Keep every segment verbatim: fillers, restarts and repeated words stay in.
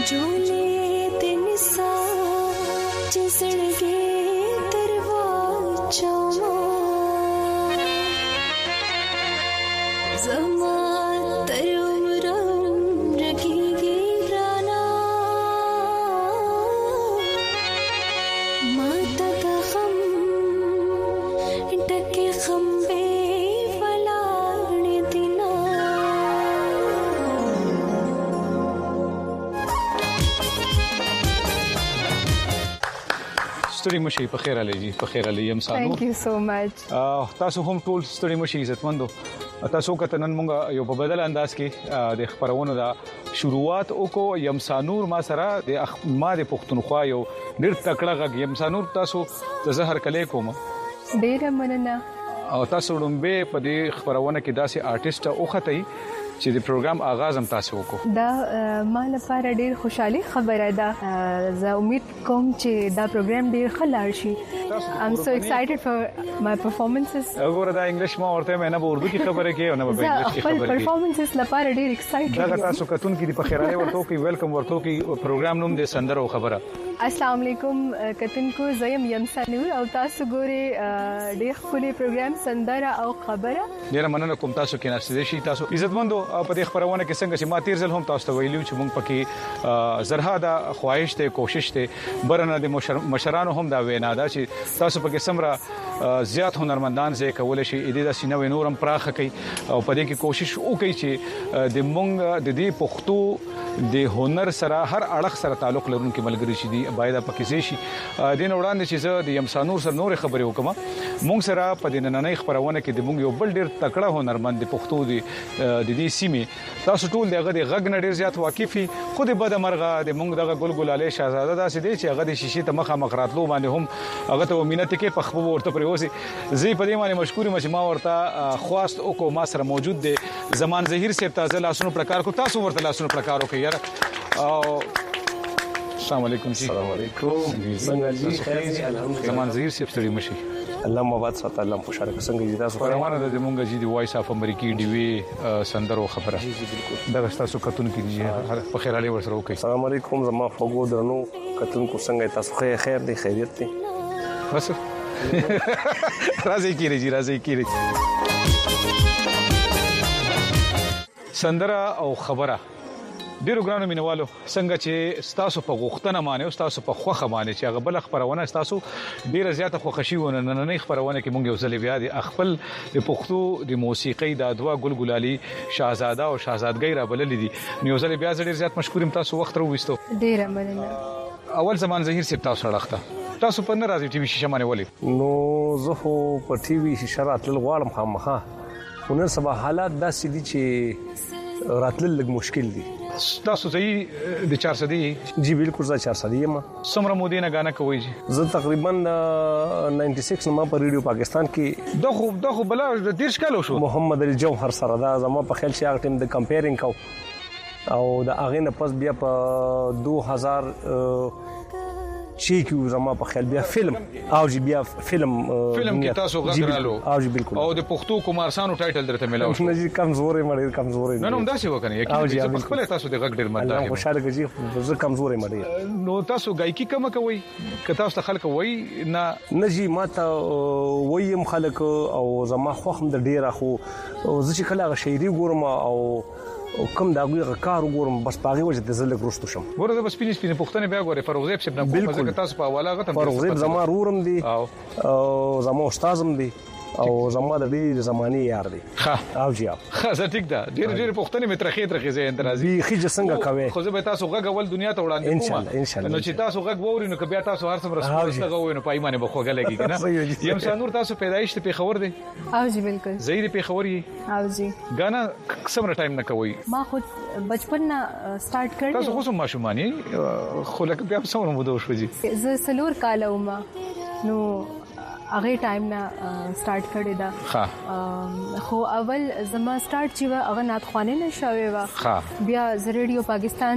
ستړي مشي په خیر علي جی په خیر علي یم سانو ثانک یو سو مچ تاسو هم ټول ستړي مشي عزتمندو تاسو کته نن مونږ یو په بدل انداز کې د خبرونو دا شروعات وکړو یم سانور ما سره د ما د پښتونخوا یو ډیر تکړه غږ یم سانور تاسو د زهر کلی کوم ډیر مننه او تاسو لومبه په دې خبرونه کې داسې آرټیسټ اوختای چې د پروګرام آغاز هم تاسو وکړو دا ما لپاره ډیر خوشحالي خبره ده زه امید کوم چې دا پروګرام ډیر خلار شي I'm so excited for my performances وګوره دا انګلیش ما ورته مې نه په اردو کې خبره کوي او نه په انګلیش کې خبره کوي performances لپاره ډیر excited دا تاسو کتون کې په خیراله ورته کوي ویلکم ورته کوي پروګرام نوم د سندرو خبره السلام علیکم کتن کو زیم یم سانور او تاسو ګوري ډیر خولي پروګرام سندره او خبره ډیر مننه کوم تاسو کې ناشته شي تاسو عزتمندو په دې خبرونه کې څنګه چې ما تیر ځل هم تاسو ته ویلو چې موږ پکې زرها دا خواهش ته کوشش ته برنه د مشرانو هم دا وینا دا چې تاسو پکې سمره زیات هنرمندان زې کول شي اې د سینو نورم پراخه کوي او په دې کې کوشش وکړي چې د موږ د دې پښتو د هنر سره هر اړخ سره تعلق لرونکي ملګری شي دی باید پکې شي دین وړاندې چې زه د یم سانور سره نور خبرې وکم موږ سره په دې نننۍ خبرونه کې د موږ یو بل ډیر تکړه هنرمند د پښتو دی د دې سیمې تاسو ټول دغه د غږ نه ډیر زیات واقفي خو د بده مرغه د موږ دغه ګلګلاله شاهزاده داسې دی چې هغه د شیشې ته مخه مخراتلو باندې هم هغه ته مينت کې په خپل ورته پریوسي زی په دې باندې مشکور یم چې ما ورته خواست او کو ما سره موجود دی زمان زهیر صاحب تازه لاسونو پرکار کو تاسو ورته لاسونو پرکار وکړئ یار او السلام علیکم جی السلام علیکم څنګه جی خیر جی الحمدلله زمان زهیر صاحب ستړي مشي الله مباد سات الله خوشاله څنګه جی تاسو پروانه د مونږه جی دی وایس اف امریکي ډي وی سندرو خبره جی جی بالکل دا تاسو کتون کې جی په خیر علي ورسره وکي السلام علیکم زما فوګو درنو کتون کو څنګه تاسو خیر خیر دی خیریت دی بس راځي کیږي جی راځي کیږي سندره او خبره ډیرو ګرانو مینوالو څنګه چې ستاسو په غوښتنه باندې او ستاسو په خوخه باندې چې هغه بل خبرونه ستاسو ډیره زیاته خوښي ونه نننۍ خبرونه کې مونږ یو ځل بیا د خپل د پښتو د موسیقۍ د دوا ګلګلالي شاهزاده او شاهزادګۍ را بللې دي یو ځل بیا ډیر زیات مشکورم تاسو وخت راوېستو ډیره مننه اول زمان زهیر صاحب تاسو راخته تاسو په ناراضي ټي وي شیشه باندې ولې نو زه خو په ټي وي شیشه راتل غواړم خامخا ونن سبا حالات داسې دي چې راتل لږ مشکل دي تاسو صحیح د چار صدی جی بالکل زه چار صدی یم سمره مودي نه غانا کوي جی زه تقریبا شننه نو ما په ریډیو پاکستان کې دغه دغه بلا د دیرش کالو شو محمد علي جوهر سره دا زما په خیال چې هغه ټیم د کمپیرینګ کو او د هغه نه پس بیا په دو هزار چی کیو زما په خیال بیا فلم او جی بیا فلم فلم کې تاسو غږرالو او جی بالکل او د پښتو کومارسانو ټایټل درته ملاو شو نه جی کمزورې مړې کمزورې نه نو داسې وکنه یقین چې خپل تاسو د غږ ډیر مدار الله خوشاله کیږي زه کمزورې مړې نو تاسو غایکی کوم کوي که تاسو خلک وای نه نه جی ماته وایم خلک او زما خوخم د ډیره خو زه چې کله شاعري ګورم او او کوم دا غوړه کار وګورم بس پاغي وجه د زلک رستو شم ورته بس پینې پینې پښتنه بیا غوړې فروغ زیب صاحب نه کوم تاسو په حواله غته فروغ زیب زما رورم دي او زما استادم دي او زما د دې زماني یار دي ها او جی ها زه ټیک ده ډېر ډېر پښتنه مې ترخې ترخې زه اندرازي بي خي څنګه کوي خو زه به تاسو غږ اول دنیا ته وړاندې کوم ان شاء الله ان شاء الله نو چې تاسو غږ ووري نو بیا تاسو هر څومره سپورت لګوي نو پایمانه به خوګه لګي کنه یم سانور تاسو پیدایش ته پیښور دي او جی بالکل زهیر پیښور یې او جی غانا څومره ټایم نه کوي ما خود بچپن نه سٹارټ کړی تاسو خو سم ماشومانی خو لکه بیا څومره مو دوه شوځي زه سلور کال وم نو هغه ټایم نه سٹارټ کړی دا ها خو اول زما سٹارټ چې هغه ناتخوانه نشوي وا ها بیا ز ریډیو پاکستان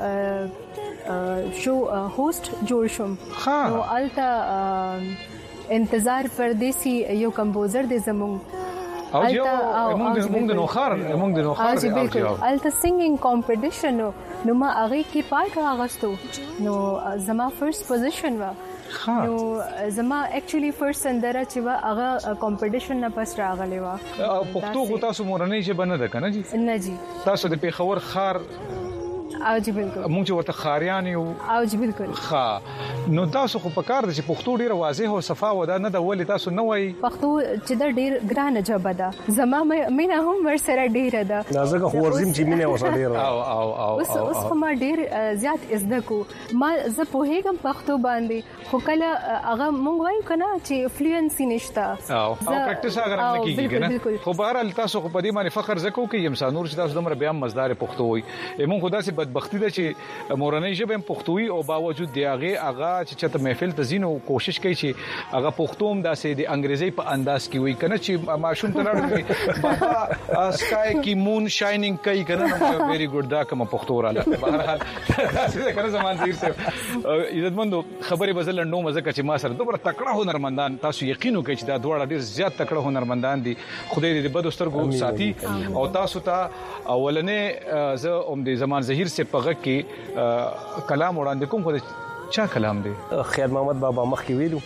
ته شو هوست جوړ شوم نو الته انتظار پردیسی یو کمپوزر دی زمون او موږ موږ د نوخار موږ د نوخار او بالکل الته سنگینګ کمپټیشن نو ما هغه کې پارت راغستو نو زما فرست پوزیشن وا نو زما اکچولی فرست سندره چې وا هغه کمپټیشن نه پس راغلی وا پښتو غو تاسو مورنۍ ژبه نه ده کنه جی نه جی تاسو د پیښور خار او جی بالکل موږ ورته خاریان یو او جی بالکل ښه نو تاسو خو په کار د چې پښتو ډیره واضح او صفا ودا نه د ولې تاسو نه وای پښتو چې دا ډیر ګرانه ژبه ده زما مینه هم ور سره ډیره ده نازګه خو ورزم چې مینه وسه ډیره او او او اوس اوس خو ما ډیر زیات ازده کو ما زه په هیګم پښتو باندې خو کله هغه مونږ وایو کنه چې فلوئنسي نشته او او پریکټیس هغه نه کیږي کنه خو بهر تاسو خو په دې باندې فخر زکو کې یم سانور چې تاسو دمر بیا مزدار پښتو وي مونږ خدا سي بدبختی ده چې مورنۍ ژبه پښتوي او باوجود دی هغه هغه چې چته محفل تزینو کوشش کوي چې هغه پښتوم داسې د انګریزي په انداز کې وي کنه چې ماشوم تلاړ بابا اسکای کی مون شاینینګ کوي کنه ویری ګډ دا کوم پښتو رااله بهر حال تاسو کنه زمان زیر سره عزتمندو خبره بدل نو مزه چې ما سره دومره تکړه هنرمندان تاسو یقین وکړئ چې دا دوه ډیر زیات تکړه هنرمندان دي خدای دې بد سترګو ساتي او تاسو ته اولنې زه اوم دې زمان زهیر سے پغه کې کلام وړاندې کوم خو چا کلام دی خیر محمد بابا مخ کې ویلو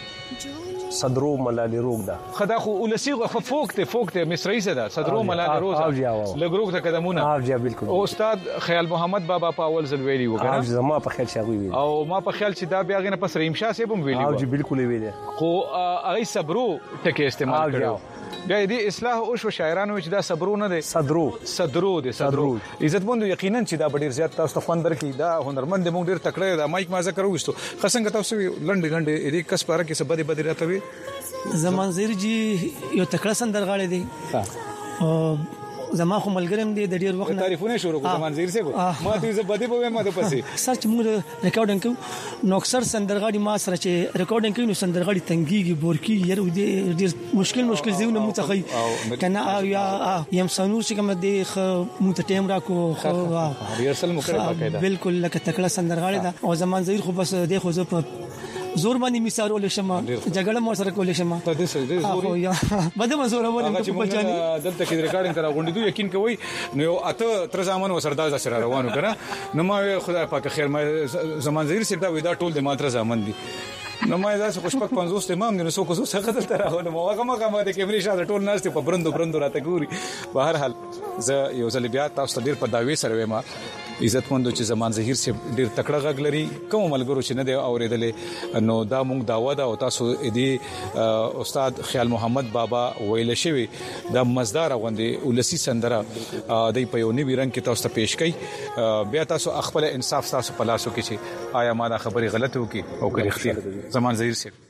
صدرو ملال روغ دا خدا خو ولسی خو فوق ته فوق ته مصری صدا صدرو ملال روغ لګروغ ته قدمونه او جا بالکل او استاد خیال محمد بابا په اول ځل ویلی وکړه او زما په خیال شاوی ویلی او ما په خیال چې دا بیا غنه پس رحیم شاه صاحب هم ویلی او جی بالکل ویلی خو هغه صبرو ټکی استعمال کړو بیا دې اصلاح او شو شاعرانو چې دا صبرو نه دي صدرو صدرو دي صدرو عزتمند یقینا چې دا ډیر زیات تاسو ته خوندر کی دا هنرمند موږ ډیر تکړه دا مایک ما ذکر وستو خسنګ تاسو لنډ غنډه دې کس پاره کې سبا دې بدی راته زمان زیر جی یو تکړه سندرغاړی دی او زما خو ملګرم دی د ډیر وخت تعریفونه شروع کوم زمان زیر سره ما دې زه بدی په ما د پسې سرچ موږ ریکارډینګ کوو نو اکثر سندرغاړي ما سره چې ریکارډینګ کوي نو سندرغاړي تنګيږي بورکی یره دې ډیر مشکل مشکل زیونه متخی کنه یا یم سنور چې کوم دې مو ته ټیم راکو خو ریهرسل مو کړی باقاعده بالکل لکه تکړه سندرغاړي دا او زمان زیر خو بس دې خو زه په زور باندې مثال ولشم جګړه مو سره کولشم ته دې سره دې زور یا بده مزور ولې ته په چاني دلته کې ریکارډینګ تر غونډې دوی یقین کوي نو اته تر زمان وسرداز سره روانو کړه نو ما خدای پاک خیر ما زمان زیر سره دا ودا ټول د ماتره زمان دي نو ما دا څه خوشبخت پنځوس ته امام نو سو کو څه خطر تر راغله مو هغه ما کومه د کیمرې شاته ټول ناس ته په برندو برندو راته ګوري بهر حال زه یو ځل بیا تاسو ډیر په داوی سره ما عزتمندو چې زمان زهیر سے ډیر تکړه غږ لري کوم ملګرو چې نه دی اوریدلې نو دا مونږ داوا دا او تاسو دې استاد خیال محمد بابا ویل شوی دا مزدار غوندي ولسی سندره د په یو نیوی رنگ کې تاسو ته پیش کړي بیا تاسو خپل انصاف تاسو په لاسو کې چې آیا ما دا خبره غلطه وکي او کړي اختیار زمان زهیر سے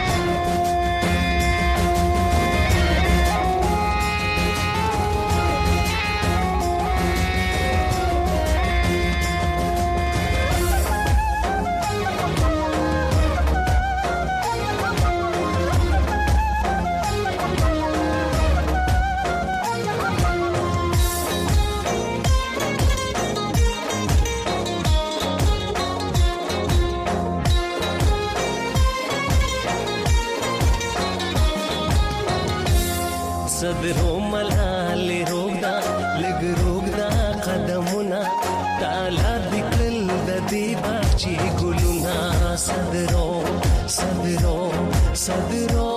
صدرو ملال روغدا لګ روغدا قدمونه تعالی دکل د دې باچی ګلونا صدرو صدرو صدرو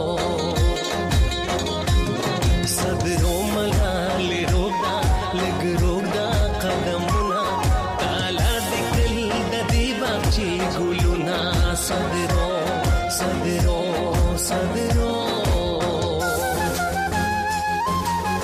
صدرو ملال روغدا لګ روغدا قدمونه تعالی دکل د دې باچی ګلونا صدرو صدرو صدرو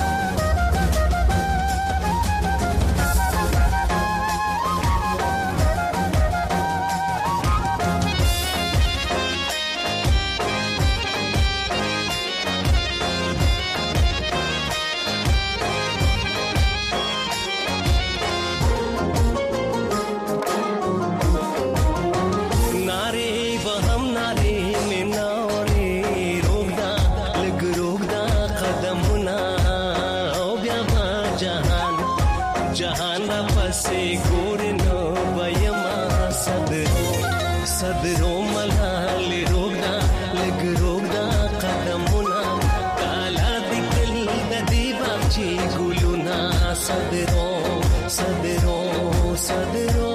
صدرو صدرو صدرو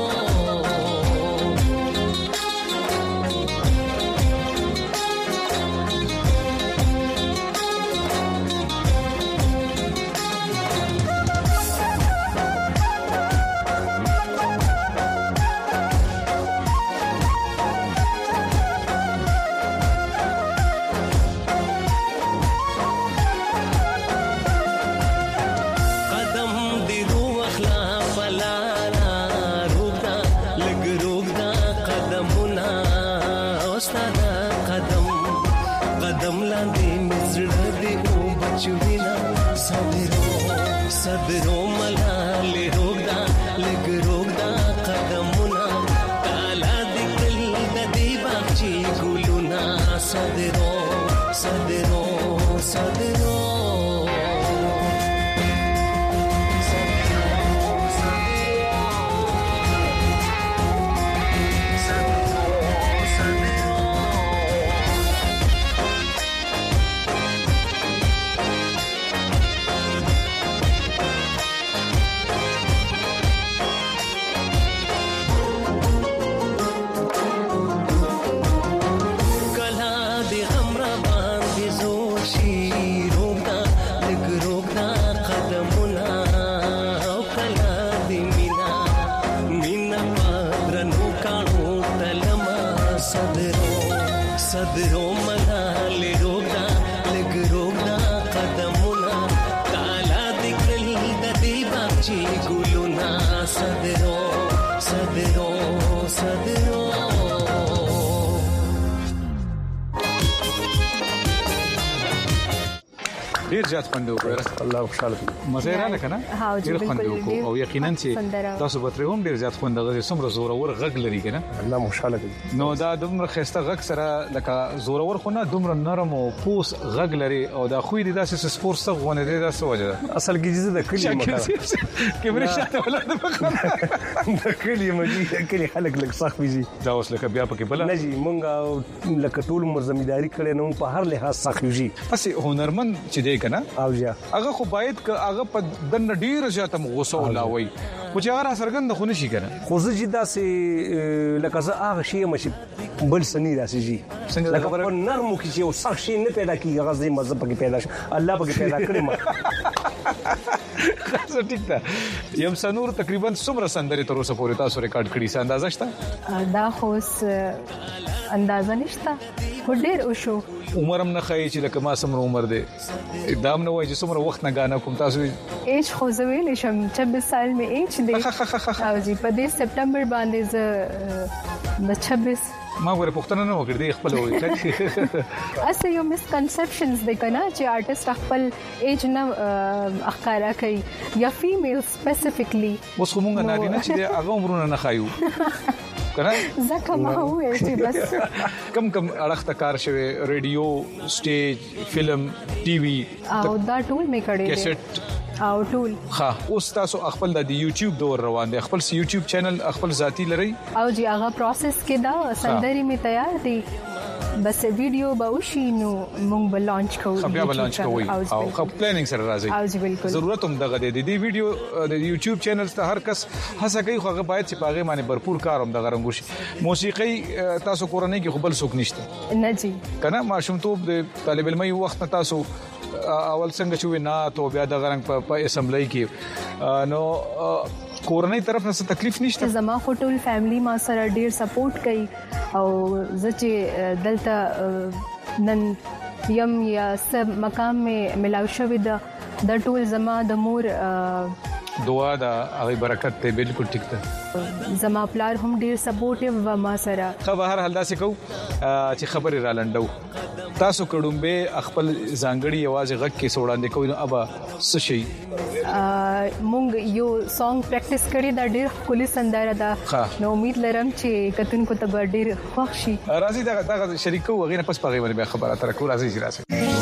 صدرو ملال روغدا لګ روغدا قدمونه تالا دکل د دی باغچی ګلونا صدرو صدرو صدرو صدرو ملال روغدا لګ روغدا قدمونه تالا دکل د دی باغچی ګلونا صدرو صدرو صدرو ډیر زیات خوند وکړ الله خوشاله کړي مزه را لکنه ډیر خوند وکړ او یقینا چې تاسو به تر هم ډیر زیات خوند غږی سمره زور اور غږ لري کنه الله خوشاله کړي نو دا دومره خسته غږ سره لکه زور اور خو نه دومره نرم او پوس غږ لري او دا خو دې داسې سپورت څخه غونه دي دا سوجه اصل کې جزء د کلی مکه کیمرې شاته ولر د کلی مجي کلی خلک لک صح ویزي دا اوس لکه بیا پکې بل نه جی مونږه لکه ټول مرزمداري کړي نو په هر لحاظ صح ویزي پس هنرمند چې دی کنه او ja هغه خو باید ک هغه په دن ډیر زیاته غوسه ولاوي خو چې هغه سرګند خو نشي کنه خو زه چې داسې لکه زه هغه شی مشي بل سني داسې جی څنګه لکه په نرمو کې چې صح شي نه پیدا کیږي هغه زې مزه پکې پیدا شي الله پکې پیدا کړی ما څه ټیک ده یم سنور تقریبا څومره سندري تر اوسه پورې تاسو ریکارډ کړی څه اندازه شته دا خو اندازه نشته خو ډیر وشو عمر هم نه خای چې لکه ما سمره عمر دی دام نه وای چې څومره وخت نه غانا کوم تاسو ایج خو زه ویل شم چھبیس سال می ایج دی او جی په دې سپټمبر باندې زه د چھبیس ما غوړې پښتنه نه وکړې دی خپل وای اسه یو مس کنسپشنز د کنا چې آرټیست خپل ایج نه اخکارا کوي یا فیمیل سپیسیفیکلی اوس کومه نارینه چې هغه عمرونه نه خایو کنه زکه ما وې چې بس کم کم اړخ کار شوی ریډیو سټیج فلم ټي وي او دا ټول می کړی کیسټ او ټول ها اوس تاسو خپل د یوټیوب دور روان دي خپل یوټیوب چینل خپل ذاتی لري او جی هغه پروسس کې دا سندري می تیار دي بس ویډیو به وشي نو مونږ به لانچ کوو بیا به لانچ کوو او خپ پلانینګ سره راځي او جی بالکل ضرورت هم دغه دی دی ویډیو د یوټیوب چینلز ته هر کس هڅه کوي خو هغه باید چې پاغه باندې भरपूर کار هم دغه رنګوشي موسیقي تاسو کورنۍ کې خپل څوک نشته نه جی کنه ماشومتوب د طالب علمي وخت تاسو اول څنګه چې نه ته بیا د غرنګ په اسمبلی کې نو کورنۍ طرف نه څه تکلیف نشته زما خټول فیملی ما سره ډیر سپورټ کوي او زه چې دلته نن یم یا سب مقام می ملاو شوی د د ټول زما د مور دعا دا هغه برکت ته بالکل ټیک ده زما پلار هم ډیر سپورټیو و ما سره خو هر حال داسې کو چې خبرې را لنډو تاسو کډومبه خپل ځانګړي आवाज غږ کې سوړاندې کوي نو ابا څه شي مونږ یو سانګ پریکټیس کړی دا ډیر کلی سندره ده نو امید لرم چې کتون کو ته ډیر خوښ شي راځي دا دا شریکو وغیرہ پس پغې باندې خبره تر کو راځي راځي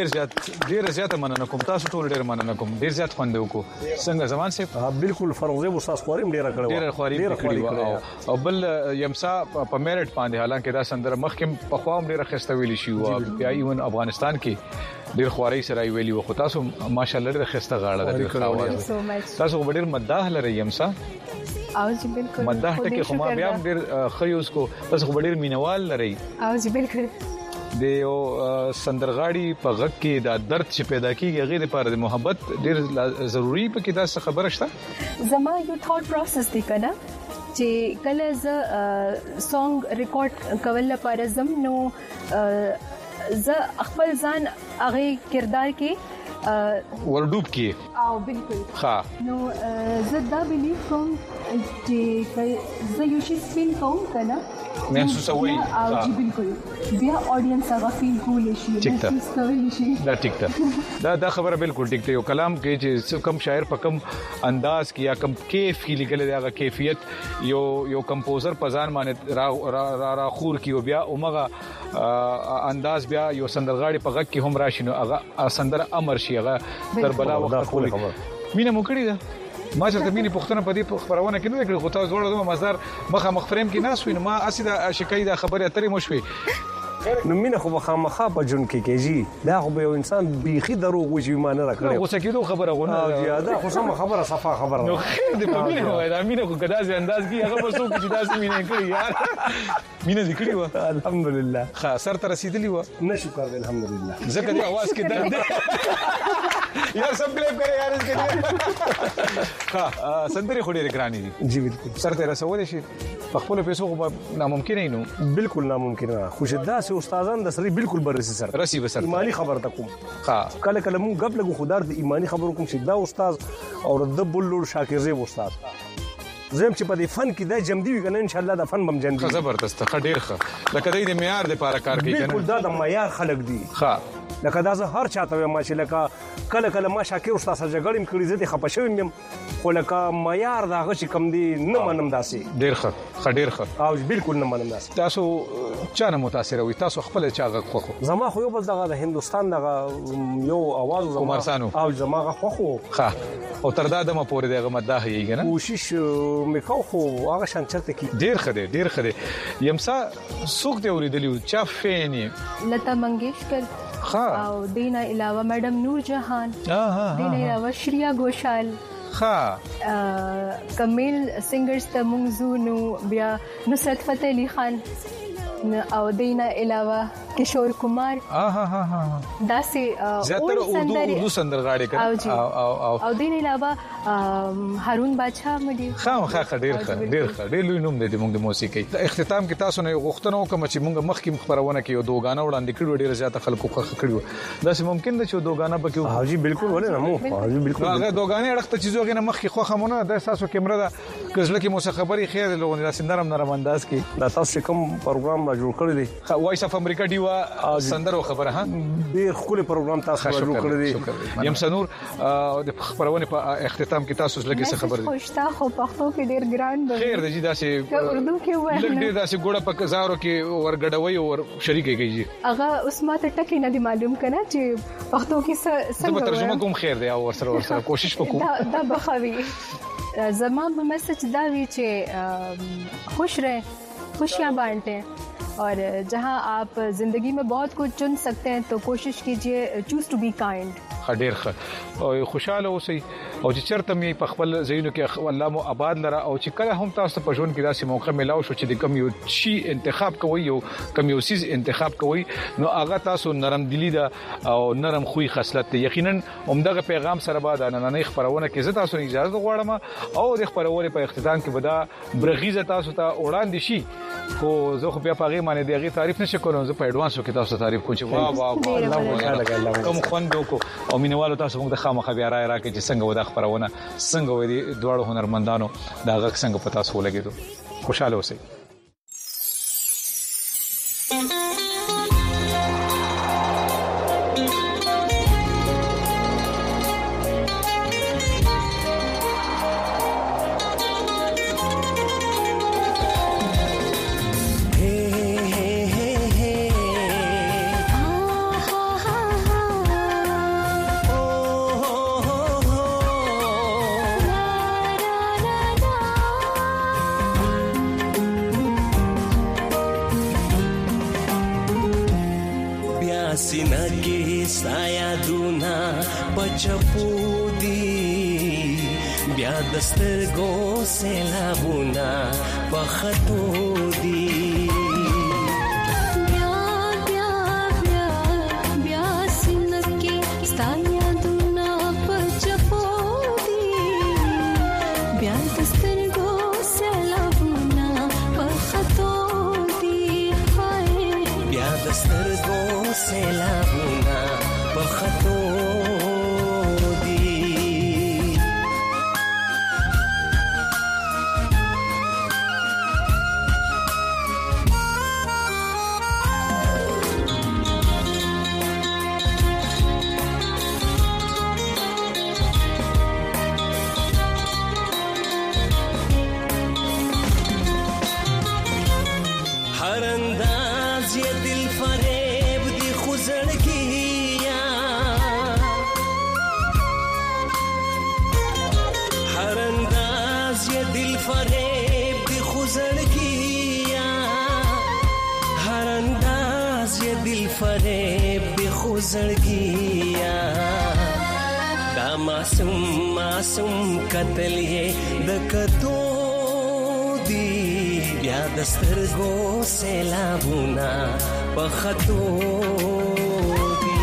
ډیر زیات ډیر زیات مننه کوم تاسو ټول ډیر مننه کوم ډیر زیات خوند وکړو څنګه زمان سي بالکل فروزه استاد خوریم ډیر کړو ډیر خواري کړو او بل یمسا په میرټ باندې حالانکه دا سندره مخکې په خوام ډیر خسته ویلی شي او بیا ایون افغانستان کې ډیر خواري سره ویلی و خو تاسو ماشاءالله ډیر خسته غاړه ده تاسو ډیر مداح لري یمسا او جی بالکل مداح ټکی خو ما بیا ډیر خیوس کو تاسو ډیر مینوال لري او جی بالکل د یو سندرغاړي په غږ کې دا درد چې پیدا کیږي غیر لپاره د محبت ډیر ضروری په کې دا څه خبره شته زما یو ثاټ پروسس دی کنه چې کله ز سونګ ریکارډ کول لپاره زم نو ز خپل ځان هغه کردار کې ورډوب کې او بالکل ها نو زه دا بلیف کوم چې زه یو شی فیل کوم کنه محسوسوي او جی بالکل بیا اډینس هغه فیل کول شي محسوس کول شي دا ټیک ده دا دا خبره بالکل ټیک ده یو کلام کې چې کم شاعر په کم انداز کې یا کم کیف کې لګل دی هغه کیفیت یو یو کمپوزر په ځان باندې را را را خور کې بیا اومغه انداز بیا یو سندرغاړي په غږ کې هم راشي نو هغه سندر امر شي هغه تر بلا وخت خپل مینه مو کړی ده ما چې مینه پښتنه په دې خبرونه کې نه کړې خو تاسو ورته مزار مخه مخفرم کې ناس وینم ما اسیدا شکای دا خبره اترې مو شوي نو مینه خو مخامخه په جون کې کېږي دا خو به یو انسان بيخي دروغ وشي مانه راکړي غوسه کېدو خبره غونه زیاده خو سم خبره صفه خبره نو خیر دې په مینه وای دا مینه خو کدا سي انداز کې هغه وسو چې دا سي مینه کړی یار مینه دې کړی و الحمدلله خا سر ته رسیدلی و نه شکر الحمدلله زکه دې आवाज کې درد یار سب کلیپ کرے یار اس کې ها سندري خو ډېر ګرانی دي جی بالکل سر ته رسول شي په خپل پیسو خو ناممکن نه نو بالکل ناممکن نه خو شدا سه استادان د سری بالکل برسي سر رسی بسر ایمانی خبر تکوم ها کله کله مون غب لګو خدار د ایمانی خبرو کوم چې دا استاد او د بلور شاکر زیب استاد زم چې په دې فن کې دا جمدی وي کنه ان شاء الله دا فن بم جندي زبردست ډېر ښه لکه د معیار د لپاره کار کوي کنه بالکل دا د معیار خلق دي ها لکه دا زه هر چاته ما چې لکه کله کله ما شاکر استاد سره جګړم کړی زه د خپشوم يم خو لکه معیار دا غشي کم دي نه منم داسي ډېر ښه ډېر ښه او بالکل نه منم داسي تاسو چا نه متاثر وي تاسو خپل چا غږ خوخو زما خو یو بل دغه د هندستان دغه یو आवाज زما کومارسانو او زما خوخو ها او تر دا دمه پورې دغه مداح یې کنه کوشش میکاو خو هغه شان چرته کی ډېر ښه دی ډېر ښه دی یمسا سوق دی اوریدلی چا فین لتا منگیشکر او دینا علاوه میڈم نور جهان دینا علاوه شریا گھوشال ها کمیل سنگرز ته مونږ نو بیا نصرت فتح علي خان او دینا علاوه کشور کمار ها ها ها داسې زیاتره اردو اردو سندرغاړي کړي او او او دینا علاوه هارون بادشاہ مډي خام خا ډېر ښه ډېر ښه ډېر لوی نوم دی د موږ د موسیقي د اختتام کې تاسو نه غوښتنه وکم چې موږ مخکې خبرونه کې یو دوغانه وړاندې کړو ډېر زیات خلکو خخ کړو دا سه ممکن ده چې دوغانه پکې ها جی بالکل ولې نه مو ها جی بالکل هغه دوغانه اړخته چیزو غنه مخکې خو خمونه د تاسو کیمرا د کزله کې موسیقي خبري خیر له لاس نرم نرم انداز کې دا تاسو کوم پروګرام ما جوړ کړی دی وایس اف امریکا دیوا سندرو خبره ها ډیر خپل پروګرام تاسو جوړ کړی دی یم سنور د خبرونه په اختتام کې تاسو لږه څه خبر دي خوشتا خو پښتو کې ډیر ګران دی خیر دی دا سه اردو کې وایي لږ ډیر دا سه ګوړه په زارو کې ورګډوي او شریکي کوي هغه اوس ماته ټکی نه دی معلوم کنه چې پښتو کې څه څه ترجمه کوم خیر دی او ورسره ورسره کوشش وکړو دا دا بخوي زمان میسج دا وی چې خوش رहे खुशियाँ बांटें और जहाँ आप ज़िंदगी में बहुत कुछ चुन सकते हैं तो कोशिश कीजिए चूज़ टू बी काइंड ډېر ښه او خوشاله اوسئ او چې چرته می په خپل زینو کې الله مو آباد لره او چې کله هم تاسو په ژوند کې داسې موقع ملاو شو چې د کم یو شی انتخاب کوئ یو کم یو سیز انتخاب کوئ نو هغه تاسو نرم دلی ده او نرم خوې خصلت ده یقینا همدغه پیغام سره بعد نننۍ خبرونه کې زه تاسو اجازه غواړم او د خبرونه په اختتام کې ودا برغیزه تاسو ته وړاندې شي خو زه خو بیا پاغي باندې دغه تعریف نشم کولای زه په ایڈوانس کې تاسو تعریف کوم چې واه واه الله کوم خوند وکړو او مینوالو تاسو موږ د خامخ بیا راي راکې چې څنګه ودا خبرونه څنګه ودی دواړو هنرمندانو دا غږ څنګه پتا سو لګیدو خوشاله اوسئ دسترګو سیلابونه په خطو دي دسترګو سیلابونه په خطو دي هر انداز یې دل فریب دی خو زړګیا هر انداز یې دل فریب دی خو زړګیا هر انداز یې دل فریب دی خو زړګیا دا معصوم معصوم قتل یې د کتو دی بیا دسترګو سیلابونه په خطو دي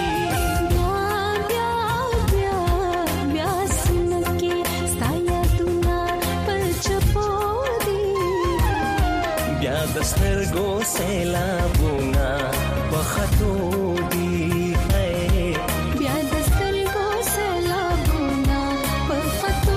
بیا بیا بیا سینکې ستا یادونه په چپو دي بیا دسترګو سیلابونه په خطو دي بیا دسترګو سیلابونه په خطو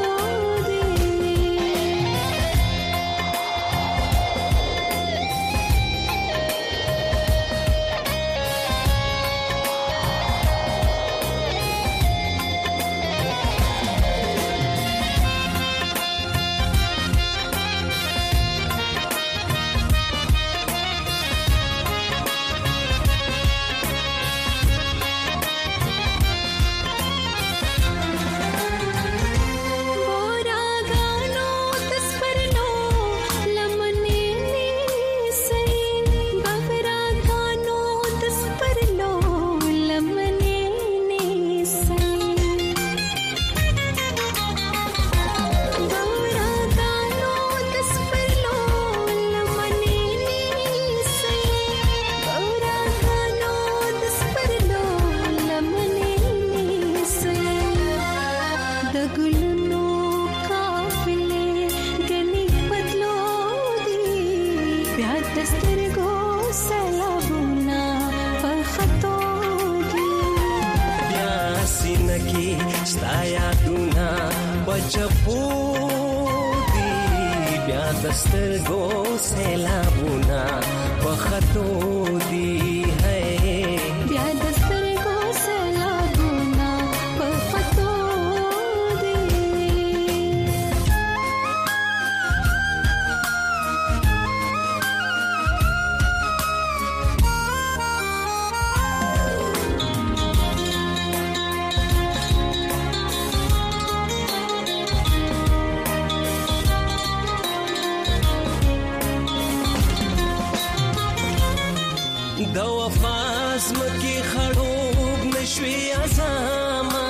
چپو دی بیا دسترګو سیلابونه په خطو دي بیا دسترګو سیلابونه په خطو دي د وفاز مکی خړوب نشوي ازما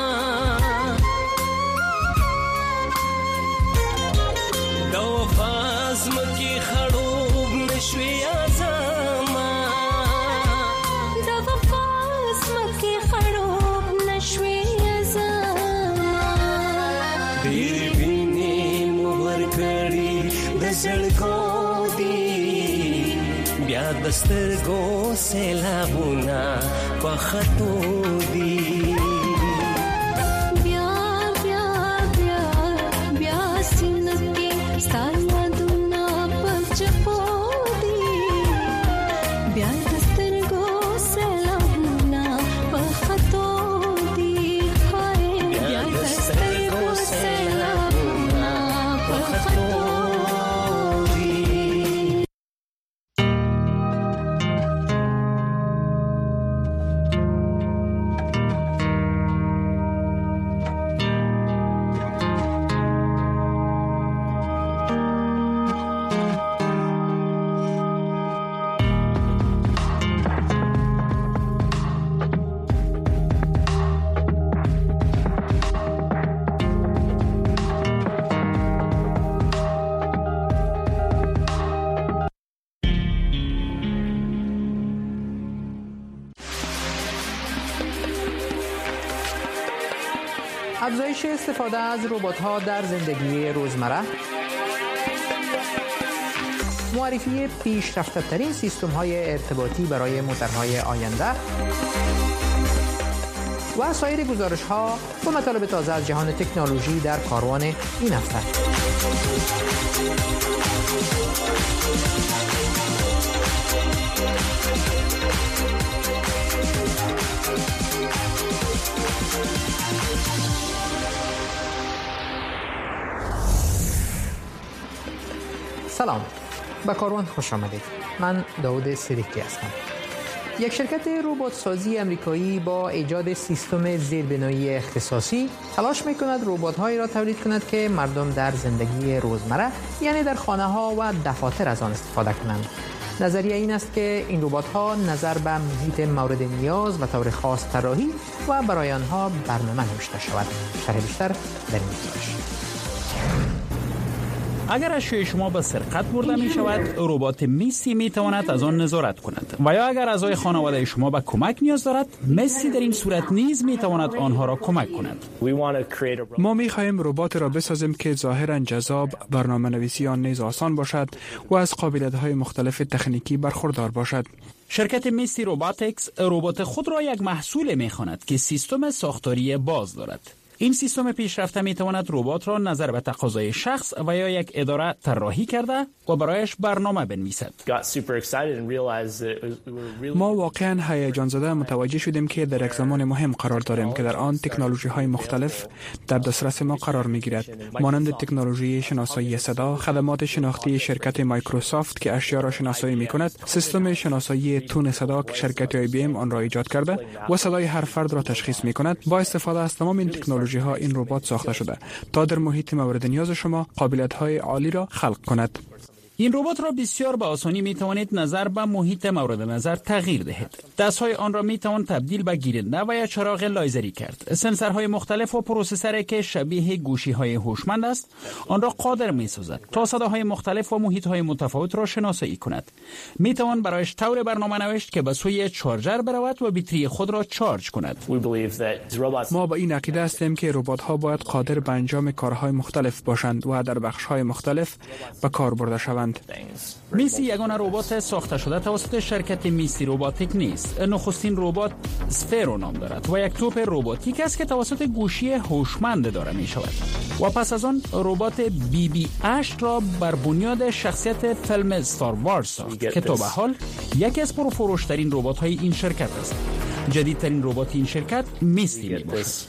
د وفاز مکی خړوب نشوي ازما د وفاز مکی خړوب نشوي ازما ډېر ویني مو ورکړي د زړګو دی بیا دسترګو سیلابونه په خطو دي بیا بیا بیا بیا سینکې ستا یادونه په چپو دي بیا دسترګو سیلابونه په خطو دي بیا دسترګو سیلابونه په خطو افزایش استفاده از ربات‌ها در زندگی روزمره، معرفی پیشرفته‌ترین سیستم‌های ارتباطی برای موتورهای آینده و سایر گزارش‌ها و مطالب تازه از جهان تکنولوژی در کاروان این هفته. سلام، به کاروان خوش آمدید. من داود صدیقی هستم. یک شرکت ربات سازی امریکایی با ایجاد سیستم زیربنایی اختصاصی تلاش می‌کند ربات‌هایی را تولید کند که مردم در زندگی روزمره، یعنی در خانه‌ها و دفاتر از آن استفاده کنند. نظریه این است که این ربات‌ها نظر به محیط مورد نیاز و طور خاص طراحی و برای آنها برنامه نوشته شود. شرح بیشتر در این گزارش. اگر اشیاء شما به سرقت برده می شود، ربات میسی می تواند از آن نظارت کند. و یا اگر اعضای خانواده شما به کمک نیاز دارد، میسی در این صورت نیز می تواند آنها را کمک کند. ما می خواهیم ربات را بسازیم که ظاهرا جذاب، برنامه‌نویسی آن نیز آسان باشد و از قابلیت‌های مختلف تکنیکی برخوردار باشد. شرکت میسی روباتکس ربات خود را یک محصول می خواند که سیستم ساختاری باز دارد. این سیستم پیشرفته می تواند ربات را نظر به تقاضای شخص و یا یک اداره طراحی کرده و برایش برنامه بنویسد. ما واقعا هیجان زده متوجه شدیم که در یک زمان مهم قرار داریم که در آن تکنولوژی های مختلف در دسترس ما قرار می گیرد، مانند تکنولوژی شناسایی صدا، خدمات شناختی شرکت مایکروسافت که اشیا را شناسایی می کند، سیستم شناسایی تون صدا که شرکت آی بی ام آن را ایجاد کرده و صدای هر فرد را تشخیص می کند. با استفاده از تمام این تکنولوژی ها این ربات ساخته شده تا در محیط مورد نیاز شما قابلیت های عالی را خلق کند. این ربات را بسیار به آسانی می توانید نظر به محیط مورد نظر تغییر دهید. دستهای آن را می توان تبدیل به گیرنده و یا چراغ لایزری کرد. سنسورهای مختلف و پروسسوری که شبیه گوشی های هوشمند است، آن را قادر می سازد تا صداهای مختلف و محیط های متفاوت را شناسایی کند. می توان برایش طور برنامه نوشت که به سوی چارجر برود و بطری خود را چارج کند. ما با این عقیده هستیم که ربات ها باید قادر به انجام کارهای مختلف باشند و در بخش های مختلف به کار برده شوند. میسی یگانه ربات ساخته شده توسط شرکت میسی روباتیک نیست. نخستین ربات سفیرو نام دارد و یک توپ رباتیک است که توسط گوشی هوشمند داره می شود. و پس از آن ربات بی بی هشت را بر بنیاد شخصیت فیلم استار وارز ساخت که تا به حال یکی از پرفروشترین ربات های این شرکت است. جدیدترین ربات این شرکت میسی می باشد.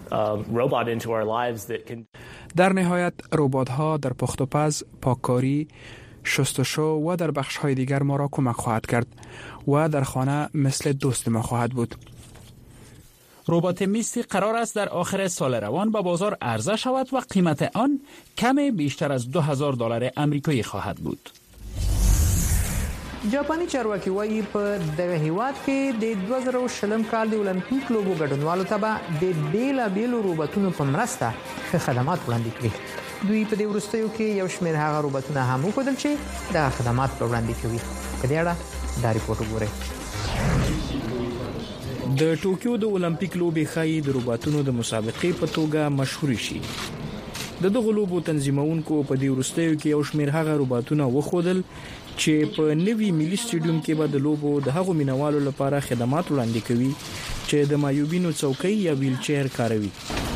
در نهایت ربات ها در پخت و پز، پاککاری، شستشو و در بخش های دیگر ما را کمک خواهد کرد و در خانه مثل دوست ما خواهد بود. ربات میسی قرار است در آخر سال روان به بازار عرضه شود و قیمت آن کمی بیشتر از دو هزار دلار امریکایی خواهد بود. جاپانی چارواکي وايي په دغه هیواد کې د دوه زره شلم کال د اولمپیک لوبو ګډونوالو ته به د بیلابیلو روبوټونو په مرسته ښه خدمات وړاندې کړي. دوی په دې وروستیو کې یو شمېر هغه روبوټونه هم وښودل چې دغه خدمات وړاندې کوي. په دې اړه دا ریپورټ وګورئ. د ټوکیو د اولمپیک لوبې ښایي د روبوټونو د مسابقې په توګه مشهور شي. د دغه لوبو تنظیمونکو په دې وروستیو کې یو شمېر هغه روبوټونه وښودل چې په نوي ملي سټیډیوم کې به د لوبو د هغو مینوالو لپاره خدمات وړاندې کوي چې د مایوبینو چوکۍ یا ویل چیر کاروي.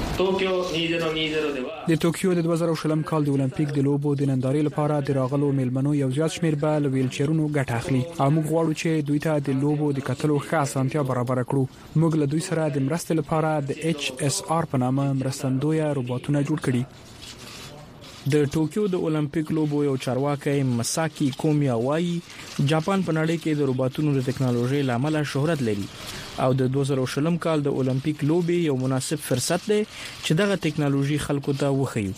د ټوکیو د دوه زره شلم کال د اولمپیک د لوبو د نندارې لپاره د راغلو میلمنو یو زیات شمېر به له ویل چیرونو ګټه اخلي او موږ غواړو چې دوی ته د لوبو د کتلو ښه اسانتیا برابر کړو. موږ له دوی سره د مرستې لپاره د ایچ اس آر په نامه مرستندویه روبوټونه جوړ کړي. د ټوکیو د اولمپیک لوبو یو چارواکي مساکی کومیا وایي جاپان په نړۍ کې د روبوټونو د ټکنالوژي لامل شهرت لري او د دوه زره شلم کال د اولمپیک لوبې یو مناسب فرصت دی چې دغه ټکنالوژي خلکو ته وښیي.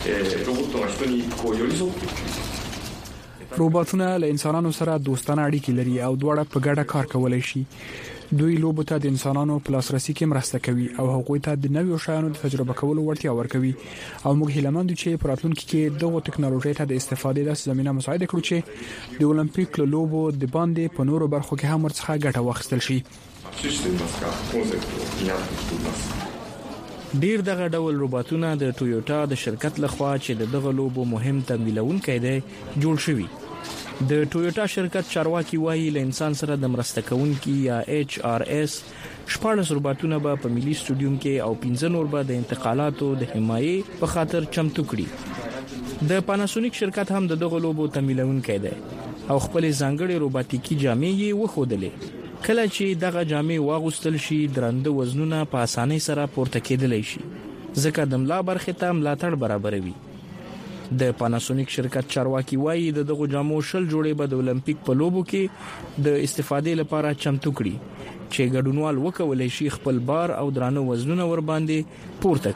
روبوټونه له انسانانو سره دوستانه اړیکې لري او دواړه په ګډه کار کولای شي. دوی لوبو ته د انسانانو په لاسرسي کې مرسته کوي او هغوی ته د نویو شیانو د تجربه کولو وړتیا ورکوي او موږ هیله مند یو چې په راتلونکي کې دغه ټکنالوژي ته د استفادې د زمينه مساعده کړو چې د اولمپیک لوبو د باندې په نورو برخو کې هم ورڅخه ګټه واخیستل شي. ډیر دغه ډول روباتونه د ټویوټا د شرکت لخوا چې د دغه لوبو مهم تمویلونکی دی جوړ شوي. د ټویوټا شرکت چارواکي وایي له انسان سره د مرسته کوونکي یا ایچ آر اس شپږ روباتونه به په ملي سټوډیوم کې او پنځه نور به د انتقالاتو د حمایې په خاطر چمتو کړي. د پاناسونیک شرکت هم د دغه لوبو تمویلونکی دی او خپل ځانګړي روباتیکي جامې یې وښودلې. کله چې دغه جامې واغوستل شي درنده وزنونه په اسانۍ سره پورته کېدلی شي ځکه د ملا برخې ته ملاتړ برابروي. د پاناسونیک شرکت چارواکي وایي د دغه جامو شل جوړې به د اولمپیک په لوبو کې د استفادې لپاره چمتو کړي چې ګډونوال وکولای شي خپل بار او درانه وزنونه ور باندې پورته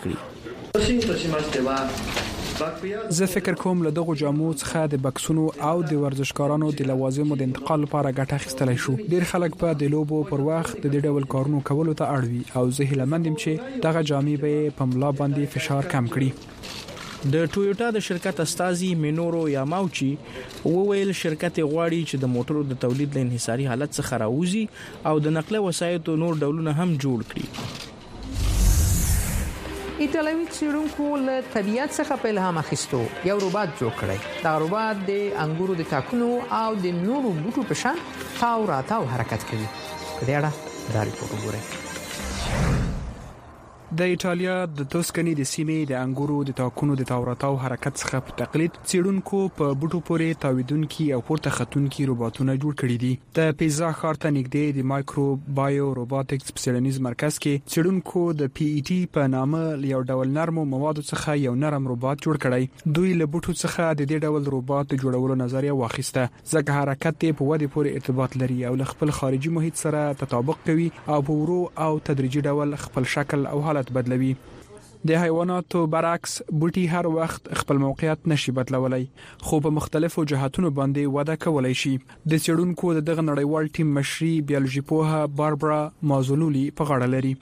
کړي. زه فکر کوم له دغه جامو څخه د بکسونو او د ورزشکارانو د لوازمو د انتقال لپاره ګټه اخیستلای شو. ډیر خلک په د لوبو پر وخت د دې ډول کارونو کولو ته اړ وي او زه هیله مند یم چې دغه جامې به په ملا باندې فشار کم کړي. د ټویوټا د شرکت استازي مینورو یاماوچی وویل شرکت غواړي چې د موټرو د تولید له انحصاري حالت څخه راوځي او د نقل وسایطو نور ډولونه هم جوړ کړي. ایټالوي څېړونکو له طبیعت څخه په الهام اخیستو یو روباټ جوړ کړی. دا روباټ د انګورو د تاکونو او د نورو بوټو په شان تاو راتاو حرکت کوي. په دې اړه دا ریپورت وګورئ. د ایټالیا د توسکني د سیمې د انګورو د تاکونو د تاوراتاو حرکت څخه په تقلید څېړونکو په بوټو پورې تاویدونکي او پورته خطونکي روباتونه جوړ کړي دي. د پیزا ښار ته نږدې د مایکرو بایو روباتکس په څېړنیز مرکز کې څېړونکو د پی ای ټي په نامه یو ډول نرمو موادو څخه یو نرم روبات جوړ کړی. دوی له بوټو څخه د دې ډول روبات جوړولو نظریه واخیسته ځکه حرکت یې په ودې پورې ارتباط لري او له خپل خارجي محیط سره تطابق کوي او په ورو او تدریجي ډول خپل شکل او حالت بدلوي. د حیواناتو برعکس بوټي هر وخت خپل موقعیت نشي بدلولای خو په مختلفو جهاتونو باندې وده کولای شي. د څېړونکو د دغه نړیوال ټیم مشري بیولوژي پوها باربرا مازولولي په غاړه لري.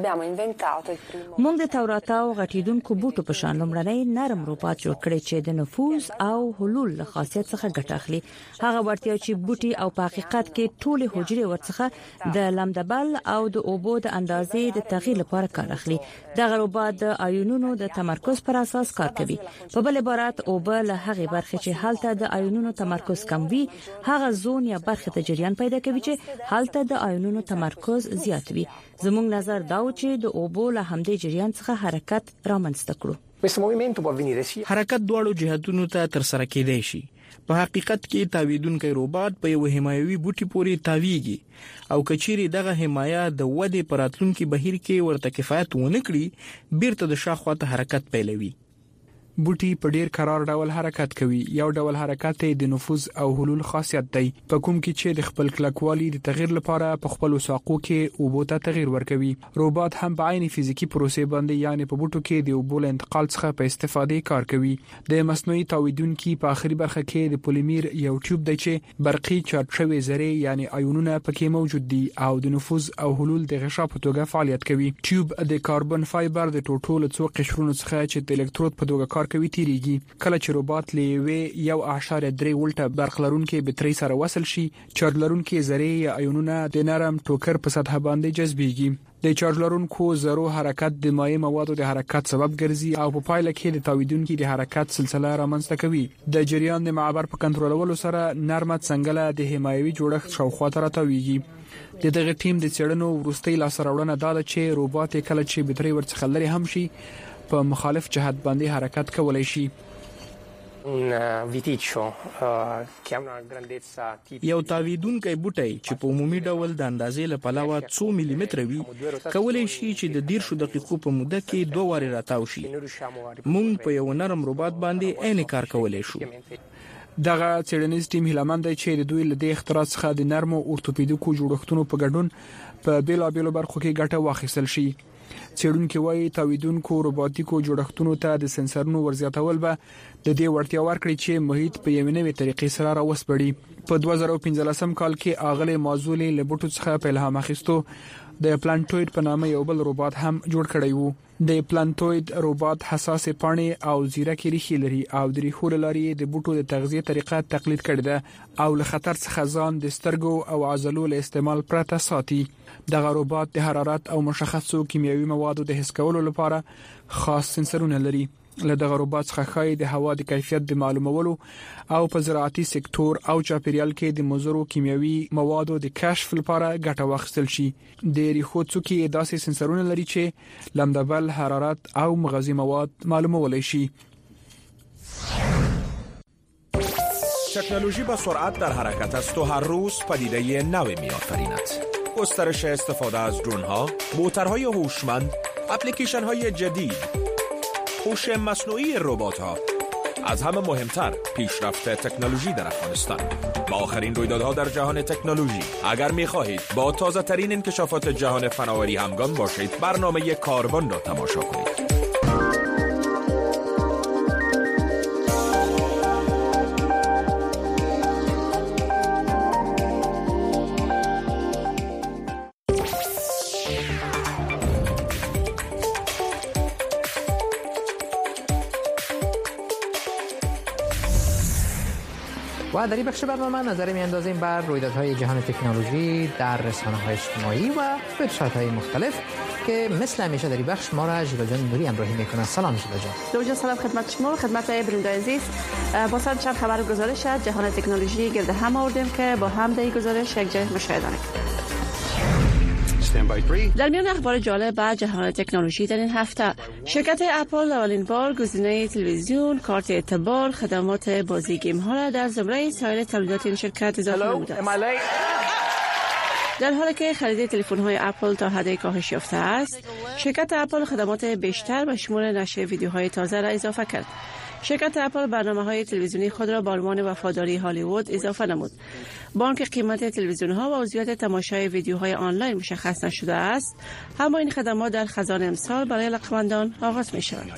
موږ د توراتاو غټیدونکو بوټو په شان لمړنۍ نرم روبات جوړ کړی چې د نفوذ او حلول له خاصیت څخه ګټه اخلي. هغه ورتیا چې بوټي او په حقیقت کې ټول حجرې ورڅخه د لمدبل او د اوبو د اندازې د تغییر لپاره کار اخلي. دغه روبات د آیونونو د تمرکز پر اساس کار کوي. په بل عبارت اوبه له هغه برخه چې حالت د آیونونو تمرکز کم وي هغه زون یا برخه ته جریان پیدا کوي چې حالت د آیونونو تمرکز زیات وي. زموږ نظر دا و چې د اوبو له همدې جریان څخه حرکت رامنځته کړو. حرکت دواړو جهاتونو ته تر سره کېدای شي. په حقیقت کې تاویدونکي روبات په یو حمایوي بوټي پورې تاویږي او کچيري دغه حمایه د ودې پراتلونکو بهیر کې ورته کفایت ونه کړي بیرته د شاخوا ته حرکت پیلوي. بوټي په ډیر قرار ډول حرکت کوي. یو ډول حرکت د نفوذ او حلول خاصیت دی په کوم کې چې د خپل کلکوالي د تغییر لپاره په خپل ساقو کې اوبو ته تغییر ورکوي. روبات هم په عین فزیکی پروسې باندې یعنی په بوټو کې د اوبو له انتقال څخه په استفادې کار کوي. د مصنوعي تاویدونکو په اخري برخه کې د پولیمر یو ټیوب دی چې برقي چارج شوی ذرې یعنی آیونونه پکې موجود دي او د نفوذ او حلول د غشا په توګه فعالیت کوي. ټیوب د کاربن فایبر د ټوټو له څو قشرونو څخه چې د الکترود په توګه کوي تیریږي. کله چې روبات لوي یو اعشاریه درې ولټه برق لرونکي بټري سره وصل شي چارج لرونکي ذرې یا ایونونه د نرم ټوکر په سطح باندې جذبيږي. د چارج لرونکو ذرو حرکت د مایع موادو د حرکت سبب ګرځي او په پایله کې د تاویدونکو د حرکت سلسله رامنځته کوي. د جریان د معبر په کنټرولولو سره نرمه څنګه د حمایوي جوړښت شاوخوا ته راټويږي. د دغه ټیم د څېړنو وروستۍ لاسراوړنه دا ده چې روبات کله چې بټري ورڅخه لري هم شي په مخالف جهت باندې حرکت کولای شي. یو تاویدونکی بوټی چې په عمومي ډول د اندازې له پلوه څو ملي متره وي کولای شي چې د دیرشو دقیقو په موده کې دوه واري راتاو شي. موږ په یو نرم روبات باندې عین کار کولای شو. دغه څېړنیز ټیم هیلمند دی چې د دوی له دې اختراع څخه د نرمو اورتوپیدیکو جوړښتونو په ګډون په بیلابېلو برخو کې ګټه واخیستل شي. څېړونکو وايي تاویدونکو روباتیکو جوړښتونو ته د سنسرونو ورزیاتول به د دې وړتیا ورکړي چې محیط په یوه نوې طریقې سره راوسپړي. په دوه زره پنځلسم کال کې اغله مازولي له بوټو څخه په الهام اخیستو د پلانټوید په نامه یو بل روبوت هم جوړ کړی وو. د پلانټوید روبوت حساس پاڼې او زیرکې ریښې لري او د ریښو له لارې د بوټو د تغذیه طریقه تقلید کړې ده او له خطر څخه ځان د سترګو او عضلو له استعمال پرته ساتي. دغه روبوت د حرارت او مشخصو کیمیاوي موادو د حس کولو لپاره خاص سنسرونه لري. له دغه روبوت څخه خای د هوا د کیفیت د معلومولو او په زراعتي سکتور او چاپیریال کې د مضرو کیمیاوي موادو د کشف لپاره ګټه واخیستل شي. د ریښو څوکې داسې سنسرونه لري چې لمدبل حرارت او مغذي مواد معلومولای شي. تکنولوژی با سرعت در حرکت است و هر روز پدیده نوی می‌آفریند. گسترش استفاده از درون‌ها، موتورهای هوشمند، اپلیکیشن‌های جدید، هوش مصنوعی ربات‌ها، از همه مهمتر پیشرفت تکنولوژی در افغانستان. با آخرین رویدادها در جهان تکنولوژی اگر می‌خواهید با تازه ترین انکشافات جهان فناوری همگام باشید، برنامه کاروان را تماشا کنید. و در این بخش برنامه نظر می‌اندازیم بر رویدادهای جهان تکنولوژی در رسانه‌های اجتماعی و وبسایت‌های مختلف که مثل همیشه در این بخش ما را ژیلا جان نوری همراهی می‌کنه. سلام ژیلا جان. درود سلام خدمت شما، خدمت برنده عزیز. با سر چند خبر گزارش جهان تکنولوژی گرد هم آوردیم که با هم در این گزارش یک جای مشاهده کنیم. در میان اخبار جالب با جهان تکنولوژی در این هفته، شرکت اپل اولین بار گزینه تلویزیون، کارت اعتبار، خدمات بازی گیم ها را در زمره سایر تولیدات این شرکت اضافه نموده است. در حالی که خرید تلفن های اپل تا حد کاهش یافته است، شرکت اپل خدمات بیشتر و شمول نشر ویدیوهای تازه را اضافه کرد. شرکت اپل برنامه‌های تلویزیونی خود را به عنوان وفاداری هالیوود اضافه نمود. با آنکه قیمت تلویزیون‌ها و عضویت تماشای ویدیوهای آنلاین مشخص نشده است، اما این خدمات در خزان امسال برای علاقه‌مندان آغاز می‌شود.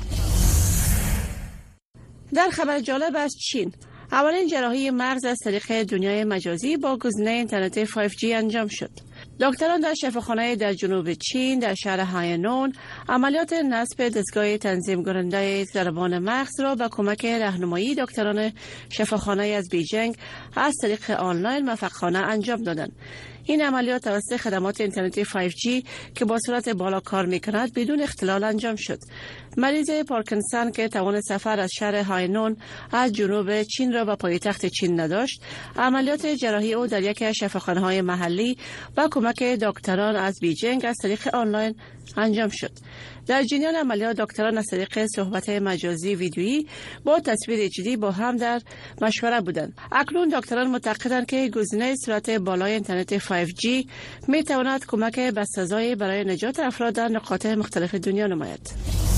در خبر جالب از چین، اولین جراحی مغز از طریق دنیای مجازی با گزینه اینترنت فایو جی انجام شد. دکتران در شفاخانه در جنوب چین در شهر هایانون عملیات نصب دستگاه تنظیم کننده ضربان مغز را با کمک راهنمایی دکتران شفاخانه از بیجینگ از طریق آنلاین مفقخانه انجام دادند. این عملیات توسط خدمات اینترنت فایو جی که با سرعت بالا کار می‌کند بدون اختلال انجام شد. مریض پارکینسون که توان سفر از شهر هایانون از جنوب چین را به پایتخت چین نداشت، عملیات جراحی او در یک از شفاخانه‌های محلی با کمک دکتران از بیجینگ از طریق آنلاین انجام شد. در جریان عملیات دکتران از طریق صحبت مجازی ویدیویی با تصویر اچ دی با هم در مشوره بودند. اکنون دکتران معتقدند که گزینه سرعت بالای اینترنت فایو جی می تواند کمک بسزایی برای نجات افراد در نقاط مختلف دنیا نماید.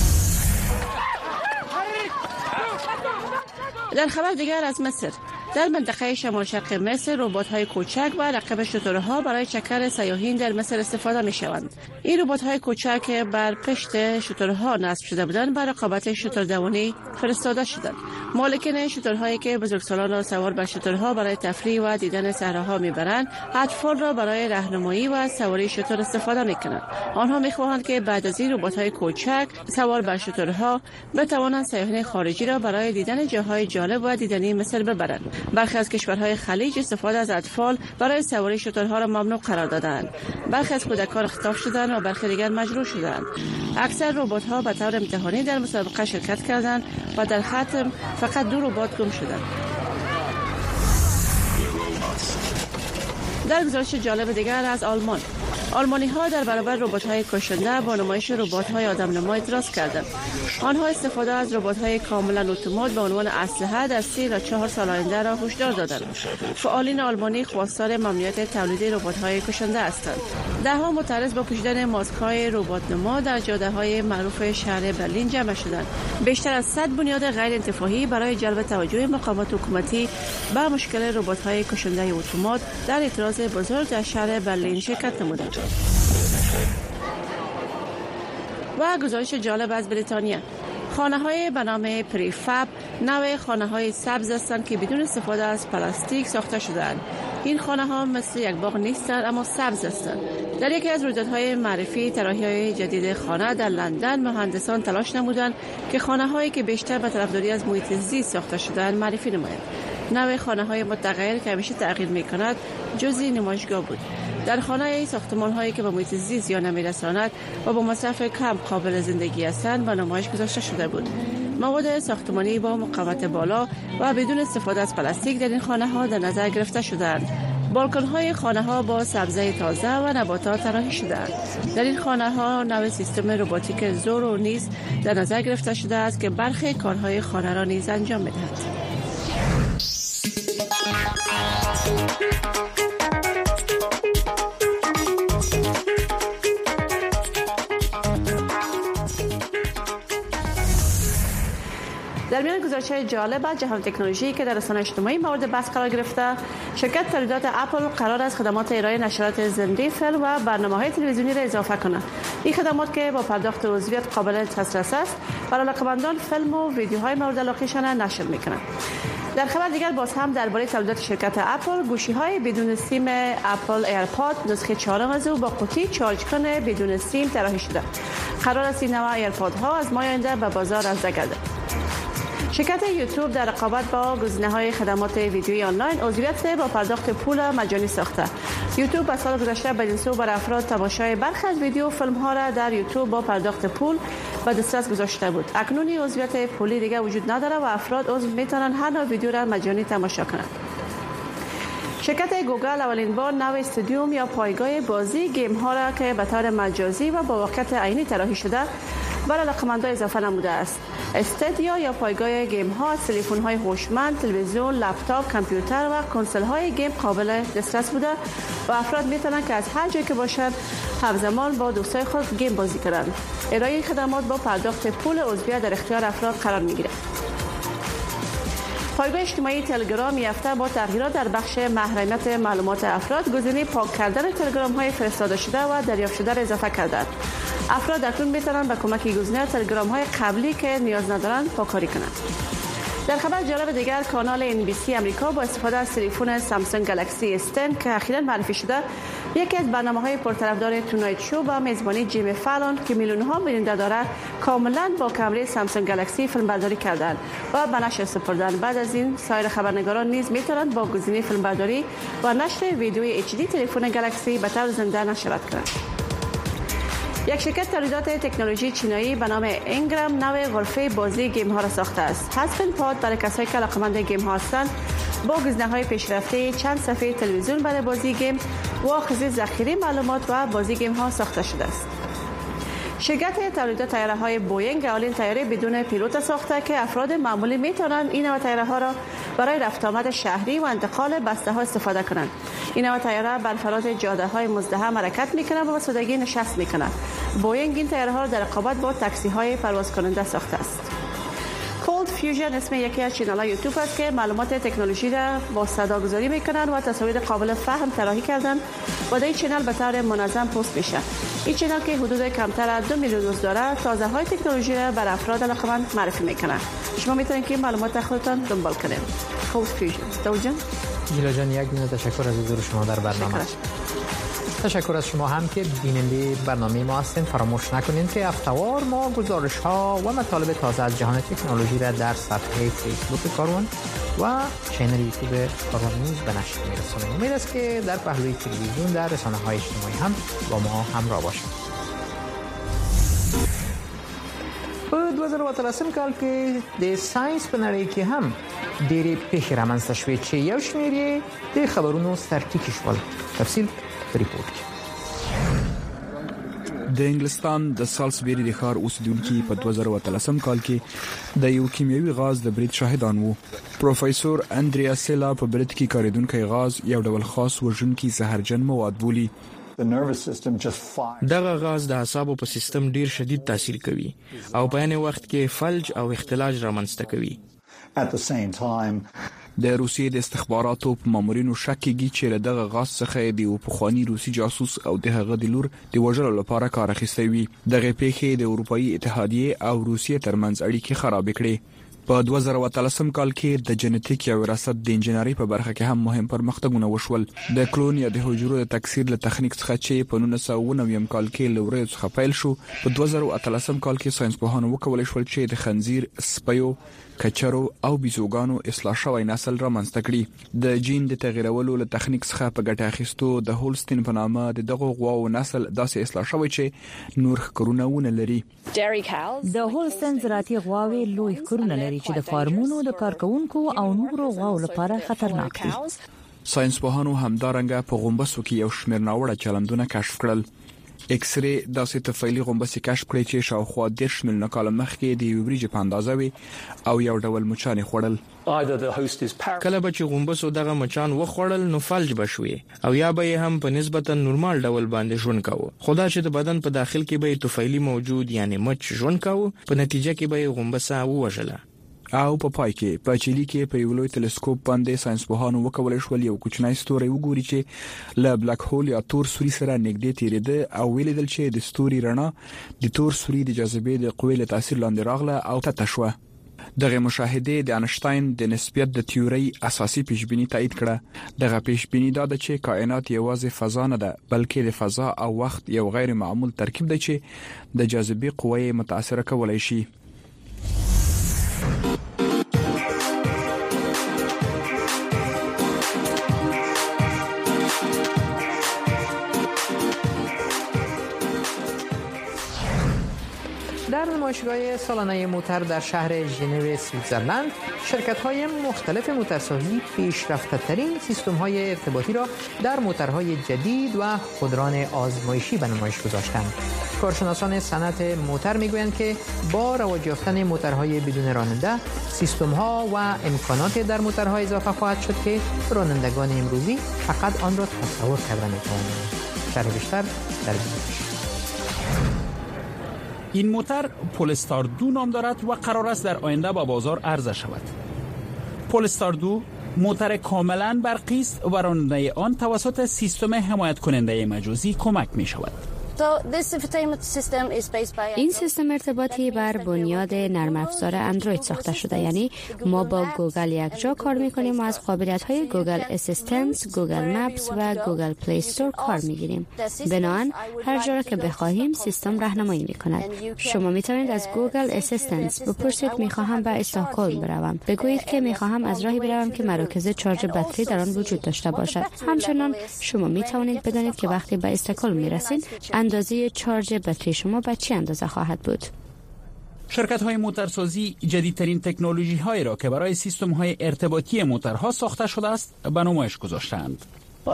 در خبر دیگر از مصر، در منطقه شمال شرق مصر ربات‌های کوچک و رقیب شترها برای چکر سیاحین در مصر استفاده می‌شوند. این ربات‌های کوچک بر پشت شترها نصب شده بودند و رقابت شتردوانی فرستاده شدند. مالکین شترهایی که بزرگسالان را سوار بر شترها برای تفریح و دیدن صحراها می‌برند، اطفال را برای راهنمایی و سواری شتر استفاده می‌کنند. آنها می‌خواهند که بعد از این ربات‌های کوچک سوار بر شترها بتوانند سیاحین خارجی را برای دیدن جاهای جالب و دیدنی مصر ببرند. برخی از کشورهای خلیج استفاده از اطفال برای سواری شترها را ممنوع قرار دادند. برخی از کودکان اخطاف شدند و برخی دیگر مجروح شدند. اکثر ربات‌ها به طور امتحانی در مسابقه شرکت کردند و در ختم فقط دو ربات گم شدند. در گزارش جالب دیگر از آلمان، آلمانی‌ها در برابر ربات‌های کشنده با نمایش ربات‌های آدم‌نما اعتراض کردند. آنها استفاده از ربات‌های کاملا اتومات به عنوان اسلحه در سه تا چهار سال آینده را هشدار دادند. فعالین آلمانی خواستار ممنوعیت تولید ربات‌های کشنده هستند. ده‌ها معترض با پوشیدن ماسک‌های ربات‌نما در جاده‌های معروف شهر برلین جمع شدند. بیشتر از صد بنیاد غیر انتفاعی برای جلب توجه مقامات حکومتی به مشکل ربات‌های کشنده اتومات در اعتراض بزرگ در شهر برلین شرکت نمودند. و گزارش جالب از بریتانیا، خانه‌های به نام پریفاب نوع خانه‌های سبز هستند که بدون استفاده از پلاستیک ساخته شده‌اند. این خانه‌ها مثل یک باغ نیستند اما سبز هستند. در یکی از رویدادهای معرفی طراحی‌های جدید خانه در لندن، مهندسان تلاش نمودند که خانه‌هایی که بیشتر به طرفداری از محیط زیست ساخته شده‌اند معرفی نمایند. نوع خانه‌های متغیر که همیشه تغییر می‌کند جزئی نمایشگاه بود. در خانه ساختمان‌هایی که به محیط زیست زیان نمی‌رساند و با مصرف کم قابل زندگی هستند به نمایش گذاشته شده بود. مواد ساختمانی با مقاومت بالا و بدون استفاده از پلاستیک در این خانه‌ها در نظر گرفته شده‌اند. بالکن‌های خانه‌ها با سبزی تازه و نباتات طراحی شده‌اند. در این خانه‌ها نوع سیستم رباتیک زورو نیز در نظر گرفته شده است که برخی کارهای خانه را نیز انجام می‌دهد. در میان گزارش‌های جالب جهان تکنولوژی که در رسانه‌های اجتماعی مورد بحث قرار گرفته، شرکت تولیدات اپل قرار است خدمات ارائه نشرات زنده فیلم و برنامه‌های تلویزیونی را اضافه کند. این خدمات که با پرداخت عضویت قابل دسترس است، برای علاقه‌مندان فیلم و ویدیوهای مورد علاقه‌شان نشر می‌کنند. در خبر دیگر باز هم درباره تولیدات شرکت اپل، گوشی‌های بدون سیم اپل ایرپاد نسخه چهارم از او با قوطی چارج کنه بدون سیم طراحی شده. قرار است این نوع ایرپادها از ماه آینده به بازار عرضه گردد. شرکت یوتیوب در رقابت با گزینه‌های خدمات ویدیویی آنلاین عضویت با پرداخت پول مجانی ساخته. یوتیوب از سال گذشته به جنسو بر افراد تماشای برخی از ویدیو و فیلم‌ها را در یوتیوب با پرداخت پول به دسترس گذاشته بود. اکنون عضویت پولی دیگر وجود نداره و افراد عضو میتونن هر نوع ویدیو را مجانی تماشا کنند. شرکت گوگل اولین بار نوع استودیوم یا پایگاه بازی گیم ها را که به طور مجازی و با واقعیت عینی طراحی شده برای علاقه‌مندان اضافه نموده است. استودیو یا پایگاه گیم ها از تلفن های هوشمند، تلویزیون، لپتاپ، کامپیوتر و کنسول های گیم قابل دسترس بوده و افراد میتونن که از هر جایی که باشند همزمان با دوستای خود گیم بازی کنند. ارائه این خدمات با پرداخت پول عضویت در اختیار افراد قرار میگیره. پایگاه اجتماعی تلگرام یافته با تغییرات در بخش محرمیت معلومات افراد گزینه پاک کردن تلگرام های فرستاده شده و دریافت شده را اضافه کردند. افراد اکنون میتونن با کمک گزینه تلگرام های قبلی که نیاز ندارند پاککاری کنند. در خبر جالب دیگر کانال ان بی سی امریکا با استفاده از تلفن سامسونگ گلکسی اس ده که اخیراً معرفی شده یکی از برنامه‌های پرطرفدار تونایت شو با میزبانی جیمی فالون که میلیون‌ها بیننده دارد کاملاً با کامره سامسونگ گلکسی فیلمبرداری کردند و به نشر سپردند. بعد از این سایر خبرنگاران نیز میتونند با گزینه فیلمبرداری و نشر ویدیوی اچ دی تلفن گلکسی به طور زنده نشریات کنند. یک شرکت تولیدات تکنولوژی چینایی به نام انگرام نوع غرفه بازی گیم ها را ساخته است. حذف پاد برای کسایی که علاقه‌مند گیم ها هستند با گزینه‌های پیشرفته چند صفحه تلویزیون برای بازی گیم و آخذ ذخیره معلومات و بازی گیم ها ساخته شده است. شرکت تولیدات طیاره‌های بوئینگ اولین طیاره بدون پیلوت ساخته که افراد معمولی میتونند این نوع طیاره‌ها را برای رفت آمد شهری و انتقال بسته‌ها استفاده کنند. این نوع طیاره بر فراز جاده‌های مزدحم حرکت می‌کند و به سادگی نشست می‌کند. بوئینگ این طیاره‌ها را در رقابت با تاکسی‌های پرواز کننده ساخته است. کولد فیوژن اسم یکی از چینل‌های یوتیوب است که معلومات تکنولوژی را با صداگذاری می‌کنند و تصاویر قابل فهم طراحی کردند و در این چینل به طور منظم پست میشه. این چینل که حدود کمتر از دو میلیون عضو دارد تازه‌های تکنولوژی را بر افراد علاقه‌مند معرفی می‌کند. شما می‌تونید که معلومات خودتان دنبال کنید. کولد فیوژن. دوجان گیلا جان یک دونه تشکر از حضور شما در برنامه. تشکر از شما هم که بیننده برنامه ما هستین. فراموش نکنید که هفته‌وار ما گزارش ها و مطالب تازه از جهان تکنولوژی را در صفحه فیسبوک کاروان و چینل یوتیوب کاروان نیوز به نشر می‌رسانیم. امید است که در پهلوی تلویزیون در رسانه‌های اجتماعی هم با ما همراه باشید. په دوه زره اتلسم کال کې د ساينس په نړۍ کې هم ډېرې پیښې رامنځته شوې چې یو شمېر یې د خبرونو سرټیکي شول. تفصیل په ریپورت کې. د انګلستان د سالسبری د ښار اوسیدونکي په دوه زره اتلسم کال کې د یو کیمیاوي غاز د برید شاهدان وو. پروفیسور اندریا سیلا په برید کې کاریدونکي غاز یو ډول خاص وژونکي زهرجن مواد بولي. دغه غاز د اعصابو په سیستم ډیر شدید تاثیر کوي او په عین وخت کې فلج او اختلاج رامنځته کوي. د روسیې د استخباراتو په مامورینو شک کیږي چې له دغه غاز څخه د یو پخوانی روسي جاسوس او د هغه د لور د وژلو لپاره کار اخیستی وي. دغه پیښې د اروپאי اتحادیه او روسیې ترمنځ اړیکې خراب کړې. په دوه زره اتلسم کال کې د جنټیک یا وراثت د انجنیری په برخه کې هم مهم پرمختګونه وشول. د کلون یا د حجرو د تکثیر له تخنیک څخه چې په نولس سوه اوه نوي کال کې لوري څخه پیل شو، په دوه زره اتلسم کال کې ساينسپوهانو وکولای شول چې د خنزیر، سپیو، کچرو او بیزوګانو اصلاح شوی نسل رامنځته کړي. د جین د تغیرولو له تخنیک څخه په ګټه اخیستو د هولستین په نامه د دغه غواو نسل داسې اصلاح شوی چې نور ښکرونه ونه لري. د هولستین زراعتي غواوې لوی ښکرونه لري چې د فارمونو د کارکونکو او نورو غواو لپاره خطرناک دي. ساينسپوهانو همدارنګه په غومبسو کې یو شمېر ناوړه چلندونه کشف کړل. ایکس ری داسې طفیلي غومبسې کشف کړې چې شاوخوا دېرش میلیونه کاله مخکې د یوې وریجې په اندازه وي او یو ډول مچان خوړل. کله به چې غومبسو دغه مچان وخوړل نو فلج بشوي او یا به هم په نسبتا نورمال ډول باندې ژوند کاوه. خدا چې د بدن په داخل کې به طفیلي موجود یعنی مچ ژوند کاوه، په نتیجه کې به غومبسه ووژله. او په پای کې په چيلي کې په یو لوی تلسکوپ باندې ساينسپوهانو وکولای شول یو کوچنی ستوری وګوري چې له بلاک هول یا تور سوري سره نږدې تیریده او ویلیدل چې د ستوري رڼا د تور سوري د جاذبې د قوې له تاثیر لاندې راغله او تتشوه. دغه مشاهده د انشتاین د نسبیت د تیوري اساسي پیشبینی تایید کړه. دغه پیشبینی دا ده چې کائنات یوازې فضا نه ده بلکې د فضا او وخت یو غیر معمول ترکیب دی چې د جاذبې قوې متاثر کولای شي. در نمایشگاه سالانه موتر در شهر ژنو سوئیسرلند شرکت‌های مختلف موترسازی پیشرفته‌ترین سیستم‌های ارتباطی را در موترهای جدید و خودران آزمایشی به نمایش گذاشتند. کارشناسان صنعت موتر می‌گویند که با رواج یافتن موترهای بدون راننده، سیستم‌ها و امکانات در موترها اضافه خواهد شد که رانندگان امروزی فقط آن را تصور کرده می‌توانند. شرح بیشتر در ویدیو. این موتر پولستار دو نام دارد و قرار است در آینده با بازار عرضه شود. پولستار دو موتر کاملا برقی است و رانندگی آن توسط سیستم حمایت کننده مجازی کمک می شود. این سیستم ارتباطی بر بنیاد نرم افزار اندروید ساخته شده، یعنی ما با گوگل یک جا کار میکنیم و از قابلیت های گوگل اسیستنت، گوگل مپس و گوگل پلی استور کار میگیریم. بنابراین هر جا که بخواهیم سیستم راهنمایی میکند. شما میتوانید از گوگل اسیستنت بپرسید میخواهم به استکهلم بروم، بگویید که میخواهم از راهی بروم که مراکز چارج باتری در آن وجود داشته باشد. همچنان شما میتوانید بدانید که وقتی به استکهلم میرسید اندازه چارج باتری شما به چه اندازه خواهد بود. شرکت‌های موترسازی جدیدترین تکنولوژی‌هایی را که برای سیستم‌های ارتباطی موترها ساخته شده است به نمایش گذاشتند.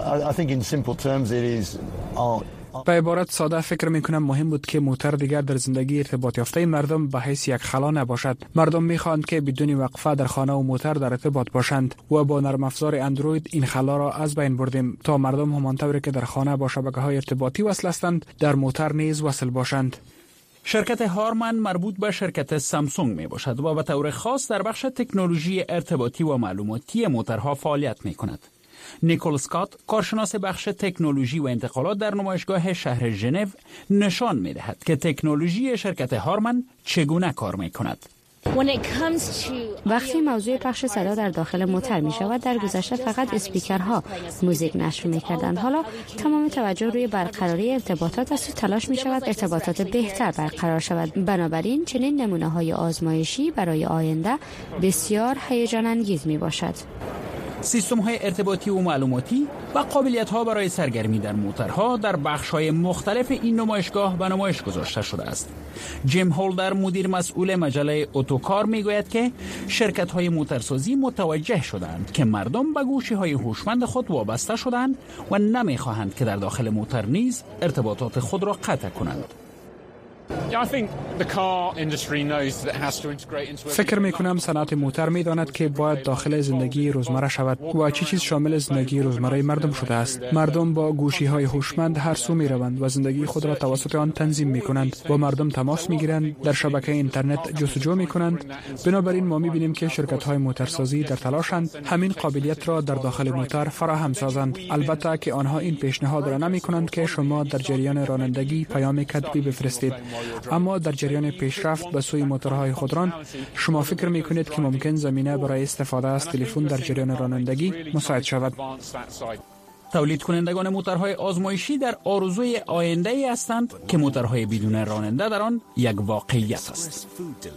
به عبارت ساده فکر میکنم مهم بود که موتر دیگر در زندگی ارتباط یافته مردم به حیث یک خلا نباشد. مردم میخواهند که بدون وقفه در خانه و موتر در ارتباط باشند و با نرم افزار اندروید این خلا را از بین بردیم تا مردم همانطوری که در خانه با شبکه‌های ارتباطی وصل هستند در موتر نیز وصل باشند. شرکت هارمن مربوط به شرکت سامسونگ می باشد و به طور خاص در بخش تکنولوژی ارتباطی و معلوماتی موترها فعالیت می کند. نیکول اسکات، کارشناس بخش تکنولوژی و انتقالات در نمایشگاه شهر ژنو، نشان می دهد که تکنولوژی شرکت هارمن چگونه کار می کند. وقتی موضوع پخش صدا در داخل موتر می شود، در گذشته فقط اسپیکرها موزیک نشر می کردند. حالا تمام توجه روی برقراری ارتباطات است و تلاش می شود ارتباطات بهتر برقرار شود. بنابراین چنین نمونه های آزمایشی برای آینده بسیار هیجان انگیز می باشد. سیستم های ارتباطی و معلوماتی و قابلیت ها برای سرگرمی در موترها در بخش های مختلف این نمایشگاه به نمایش گذاشته شده است. جیم هولدر، مدیر مسئول مجله اتوکار، میگوید که شرکت های موترسازی متوجه شدند که مردم به گوشی های هوشمند خود وابسته شدند و نمیخواهند که در داخل موتر نیز ارتباطات خود را قطع کنند. فکر می کنم صنعت موتر می داند که باید داخل زندگی روزمره شود و چه چیز شامل زندگی روزمره مردم شده است. مردم با گوشی های هوشمند هر سو می روند و زندگی خود را توسط آن تنظیم می کنند. با مردم تماس می گیرند، در شبکه اینترنت جستجو می کنند. بنابراین ما می بینیم که شرکت های موتورسازی در تلاشند همین قابلیت را در داخل موتر فراهم سازند. البته که آنها این پیشنهاد را نمی کنند که شما در جریان رانندگی پیام کتبی بفرستید، اما در جریان پیشرفت به سوی موتورهای خودران شما فکر می کنید که ممکن زمینه برای استفاده از تلفن در جریان رانندگی مساعد شود. تولید کنندگان موتورهای آزمایشی در آرزوی آینده ای هستند که موتورهای بدون راننده در آن یک واقعیت است.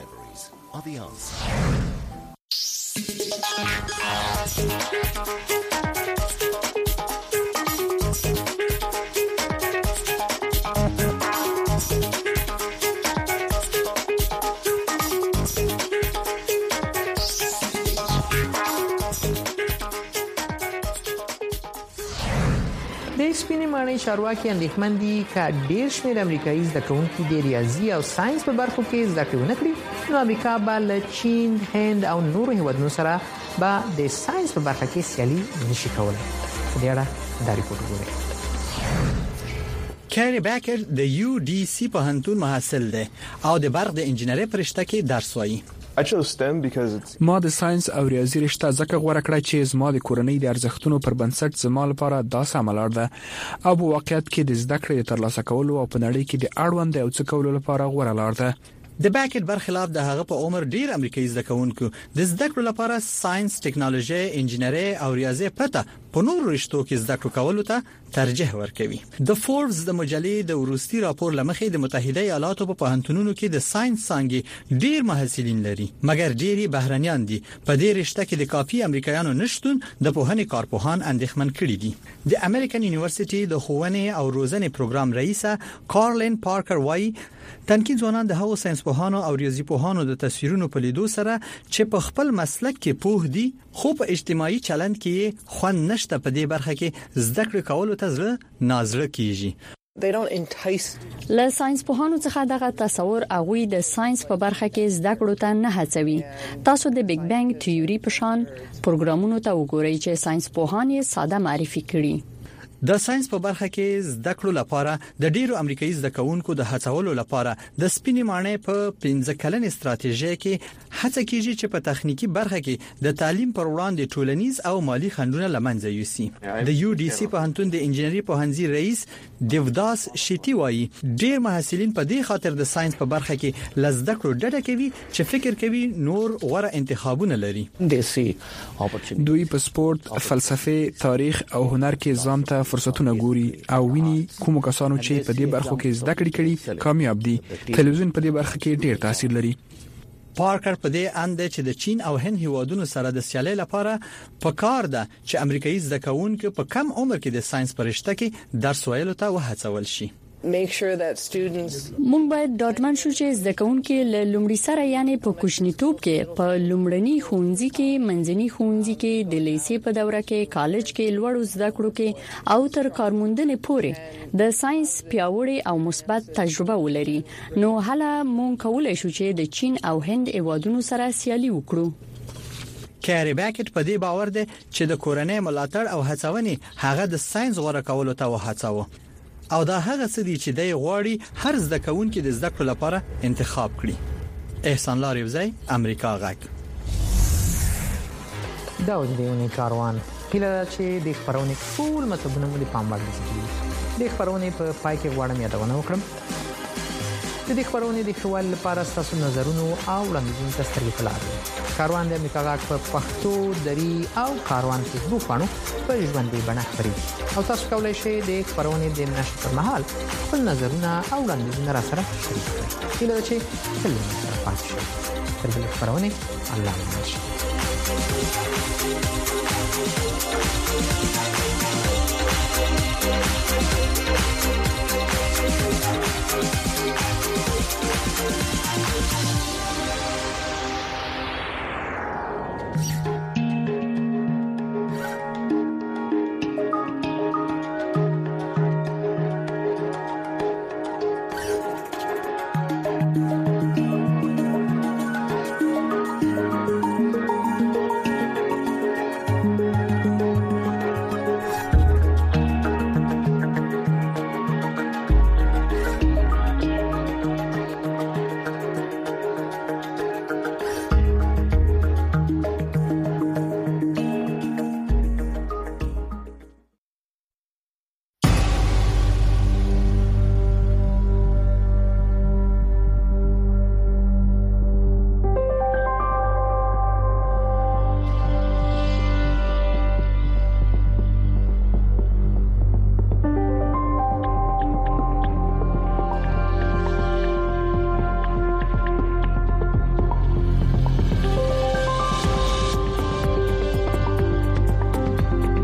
د سپینې ماڼۍ چارواکي اندېښمن دي که ډېر شمېر امریکایي زده کوونکي د ریاضي او ساینس په برخو کې زده کړې ونه کړي، نو امریکا به له چین، هند او نورو هېوادونو سره به د ساینس په برخه کې سیالي نشي کولی. په دې اړه دا ریپورټ وګورئ. کیری بیکر د یو ډي سي پوهنتون محصل دی او د برق د انجینرۍ په رشته کې درس وایي. ما د ساينس او ریاضي رشته ځکه غوړه کړه چې زما د کورنۍ د ارزښتونو پر بنسټ زما لپاره دا سمه لار ده او په واقعیت کې د زده کړې ترلاسه کولو او په نړۍ کې د اړوند او څه کولو لپاره غوړه لار ده. د بیکر برخلاف د هغه په عمر ډیر امریکایي زده کوونکو د زده کړو لپاره ساينس، ټکنالوژي، انجینرۍ او ریاضي پرته په نورو رشتو کې زده کړو کولو ته ترجیح ورکوي. د فوربس د مجلې د وروستي راپور لمخې د متحده ایالاتو په پوهنتونونو کې د ساينس څانګې ډیر محصلین لري، مګر ډیری بهرانيان دي. په دې رشته کې د کافي امریکایانو نشټون د پوهنې کارپوهان اندېښمن کړي دي. د امریکن یونیورسيټي د ښوونې او روزنې پروګرام رئیسه کارلین پارکر وايي تنکي ځوانان د هغو ساينس پوهانو او ریاضي پوهانو د تصویرونو په لیدو سره چې په خپل مسلک کې پوه دي خو په اجتماعي چلند کې خوند نشته په دې برخه کې زده کړې کولو ته زړه نازړه کیږي. له ساينس پوهانو څخه دغه تصور اغوی د ساينس په برخه کې زده کړو ته نه هڅوي. تاسو د بیگ بنګ تیوري په شان پروګرامونو ته وګورئ چې ساينس پوهان یې ساده معرفي کړي. د ساينس په برخه کې زده کړو لپاره د ډیرو امریکایي زده کوونکو د هڅولو لپاره د سپینې ماڼۍ په پنځه کلنې ستراتیژي کې هڅه کیږي چې په تخنیکی برخه کې د تعلیم پر وړاندې ټولنیز او مالی خنډونه لمنځه یوسي. د یو ډي سي پوهنتون د انجینري پوهنځي رئیس دیوداس شیټي وايي ډیر محصلین په دې خاطر د ساينس په برخه کې لزده کړو ډډه کوي چې فکر کوي نور غوره انتخابونه لري. دوی په سپورت، فلسفه، تاریخ او هنر کې ځان ته فرصتونه ګوري او ویني کوم کسانو چې په دې برخو کې زده کړې کړي کامیاب دي. تلویزیون په دې برخه کې ډیر تاثیر لري. پارکر په دې اند چې د چین او هند هیوادونو سره د سیالۍ لپاره پکار ده چې امریکایي زده کوونکو په کم عمر کې د ساينس پرشته کې درس ویلو ته وهڅول شي. مونږ باید ډاډمن شو چې زده کوونکي له لومړي سره یعنی په کوچنیتوب کې په لومړني ښوونځي کې، منځني ښوونځي کې، د لیسې په دوره کې، کالج کې، لوړو زده کړو کې او تر کارموندنې پورې د ساينس پیاوړي او مثبت تجربه ولري. نو هله مونږ کولای شو چې د چین او هند هیوادونو سره سیالي وکړو. کیری بیکر په دې باور دی چې د کورنۍ ملاتړ او هڅونې هغه د ساينس غوړه کولو ته وهڅاوه. او دا هغه څه دي چې د غواړي هر زده کوونکي د زده کړو لپاره انتخاب کړي. احسان لاریوزی، امریکا غږ. دا اوس دیونه کاروان کله چې د خبرونه ټول مطلبونه مو د پام وړ دي. د خبرونه په پای کې غواړم یادونه وکړم د دې خبرونه د خپل لپاره تاسو نظرونه او وړاندیزونه تسترګې کړئ. کاروان د امریکا غږ په پښتو، دری او کاروان فیسبوک باندې په ژوندۍ بڼه خبري او تاسو کولای شئ د خبرونه د نشر پر مهال خپل نظرونه او وړاندیزونه را سره شریک کړئ. کله چې تل سره پاتې شئ. تر بل خبرونه الله مو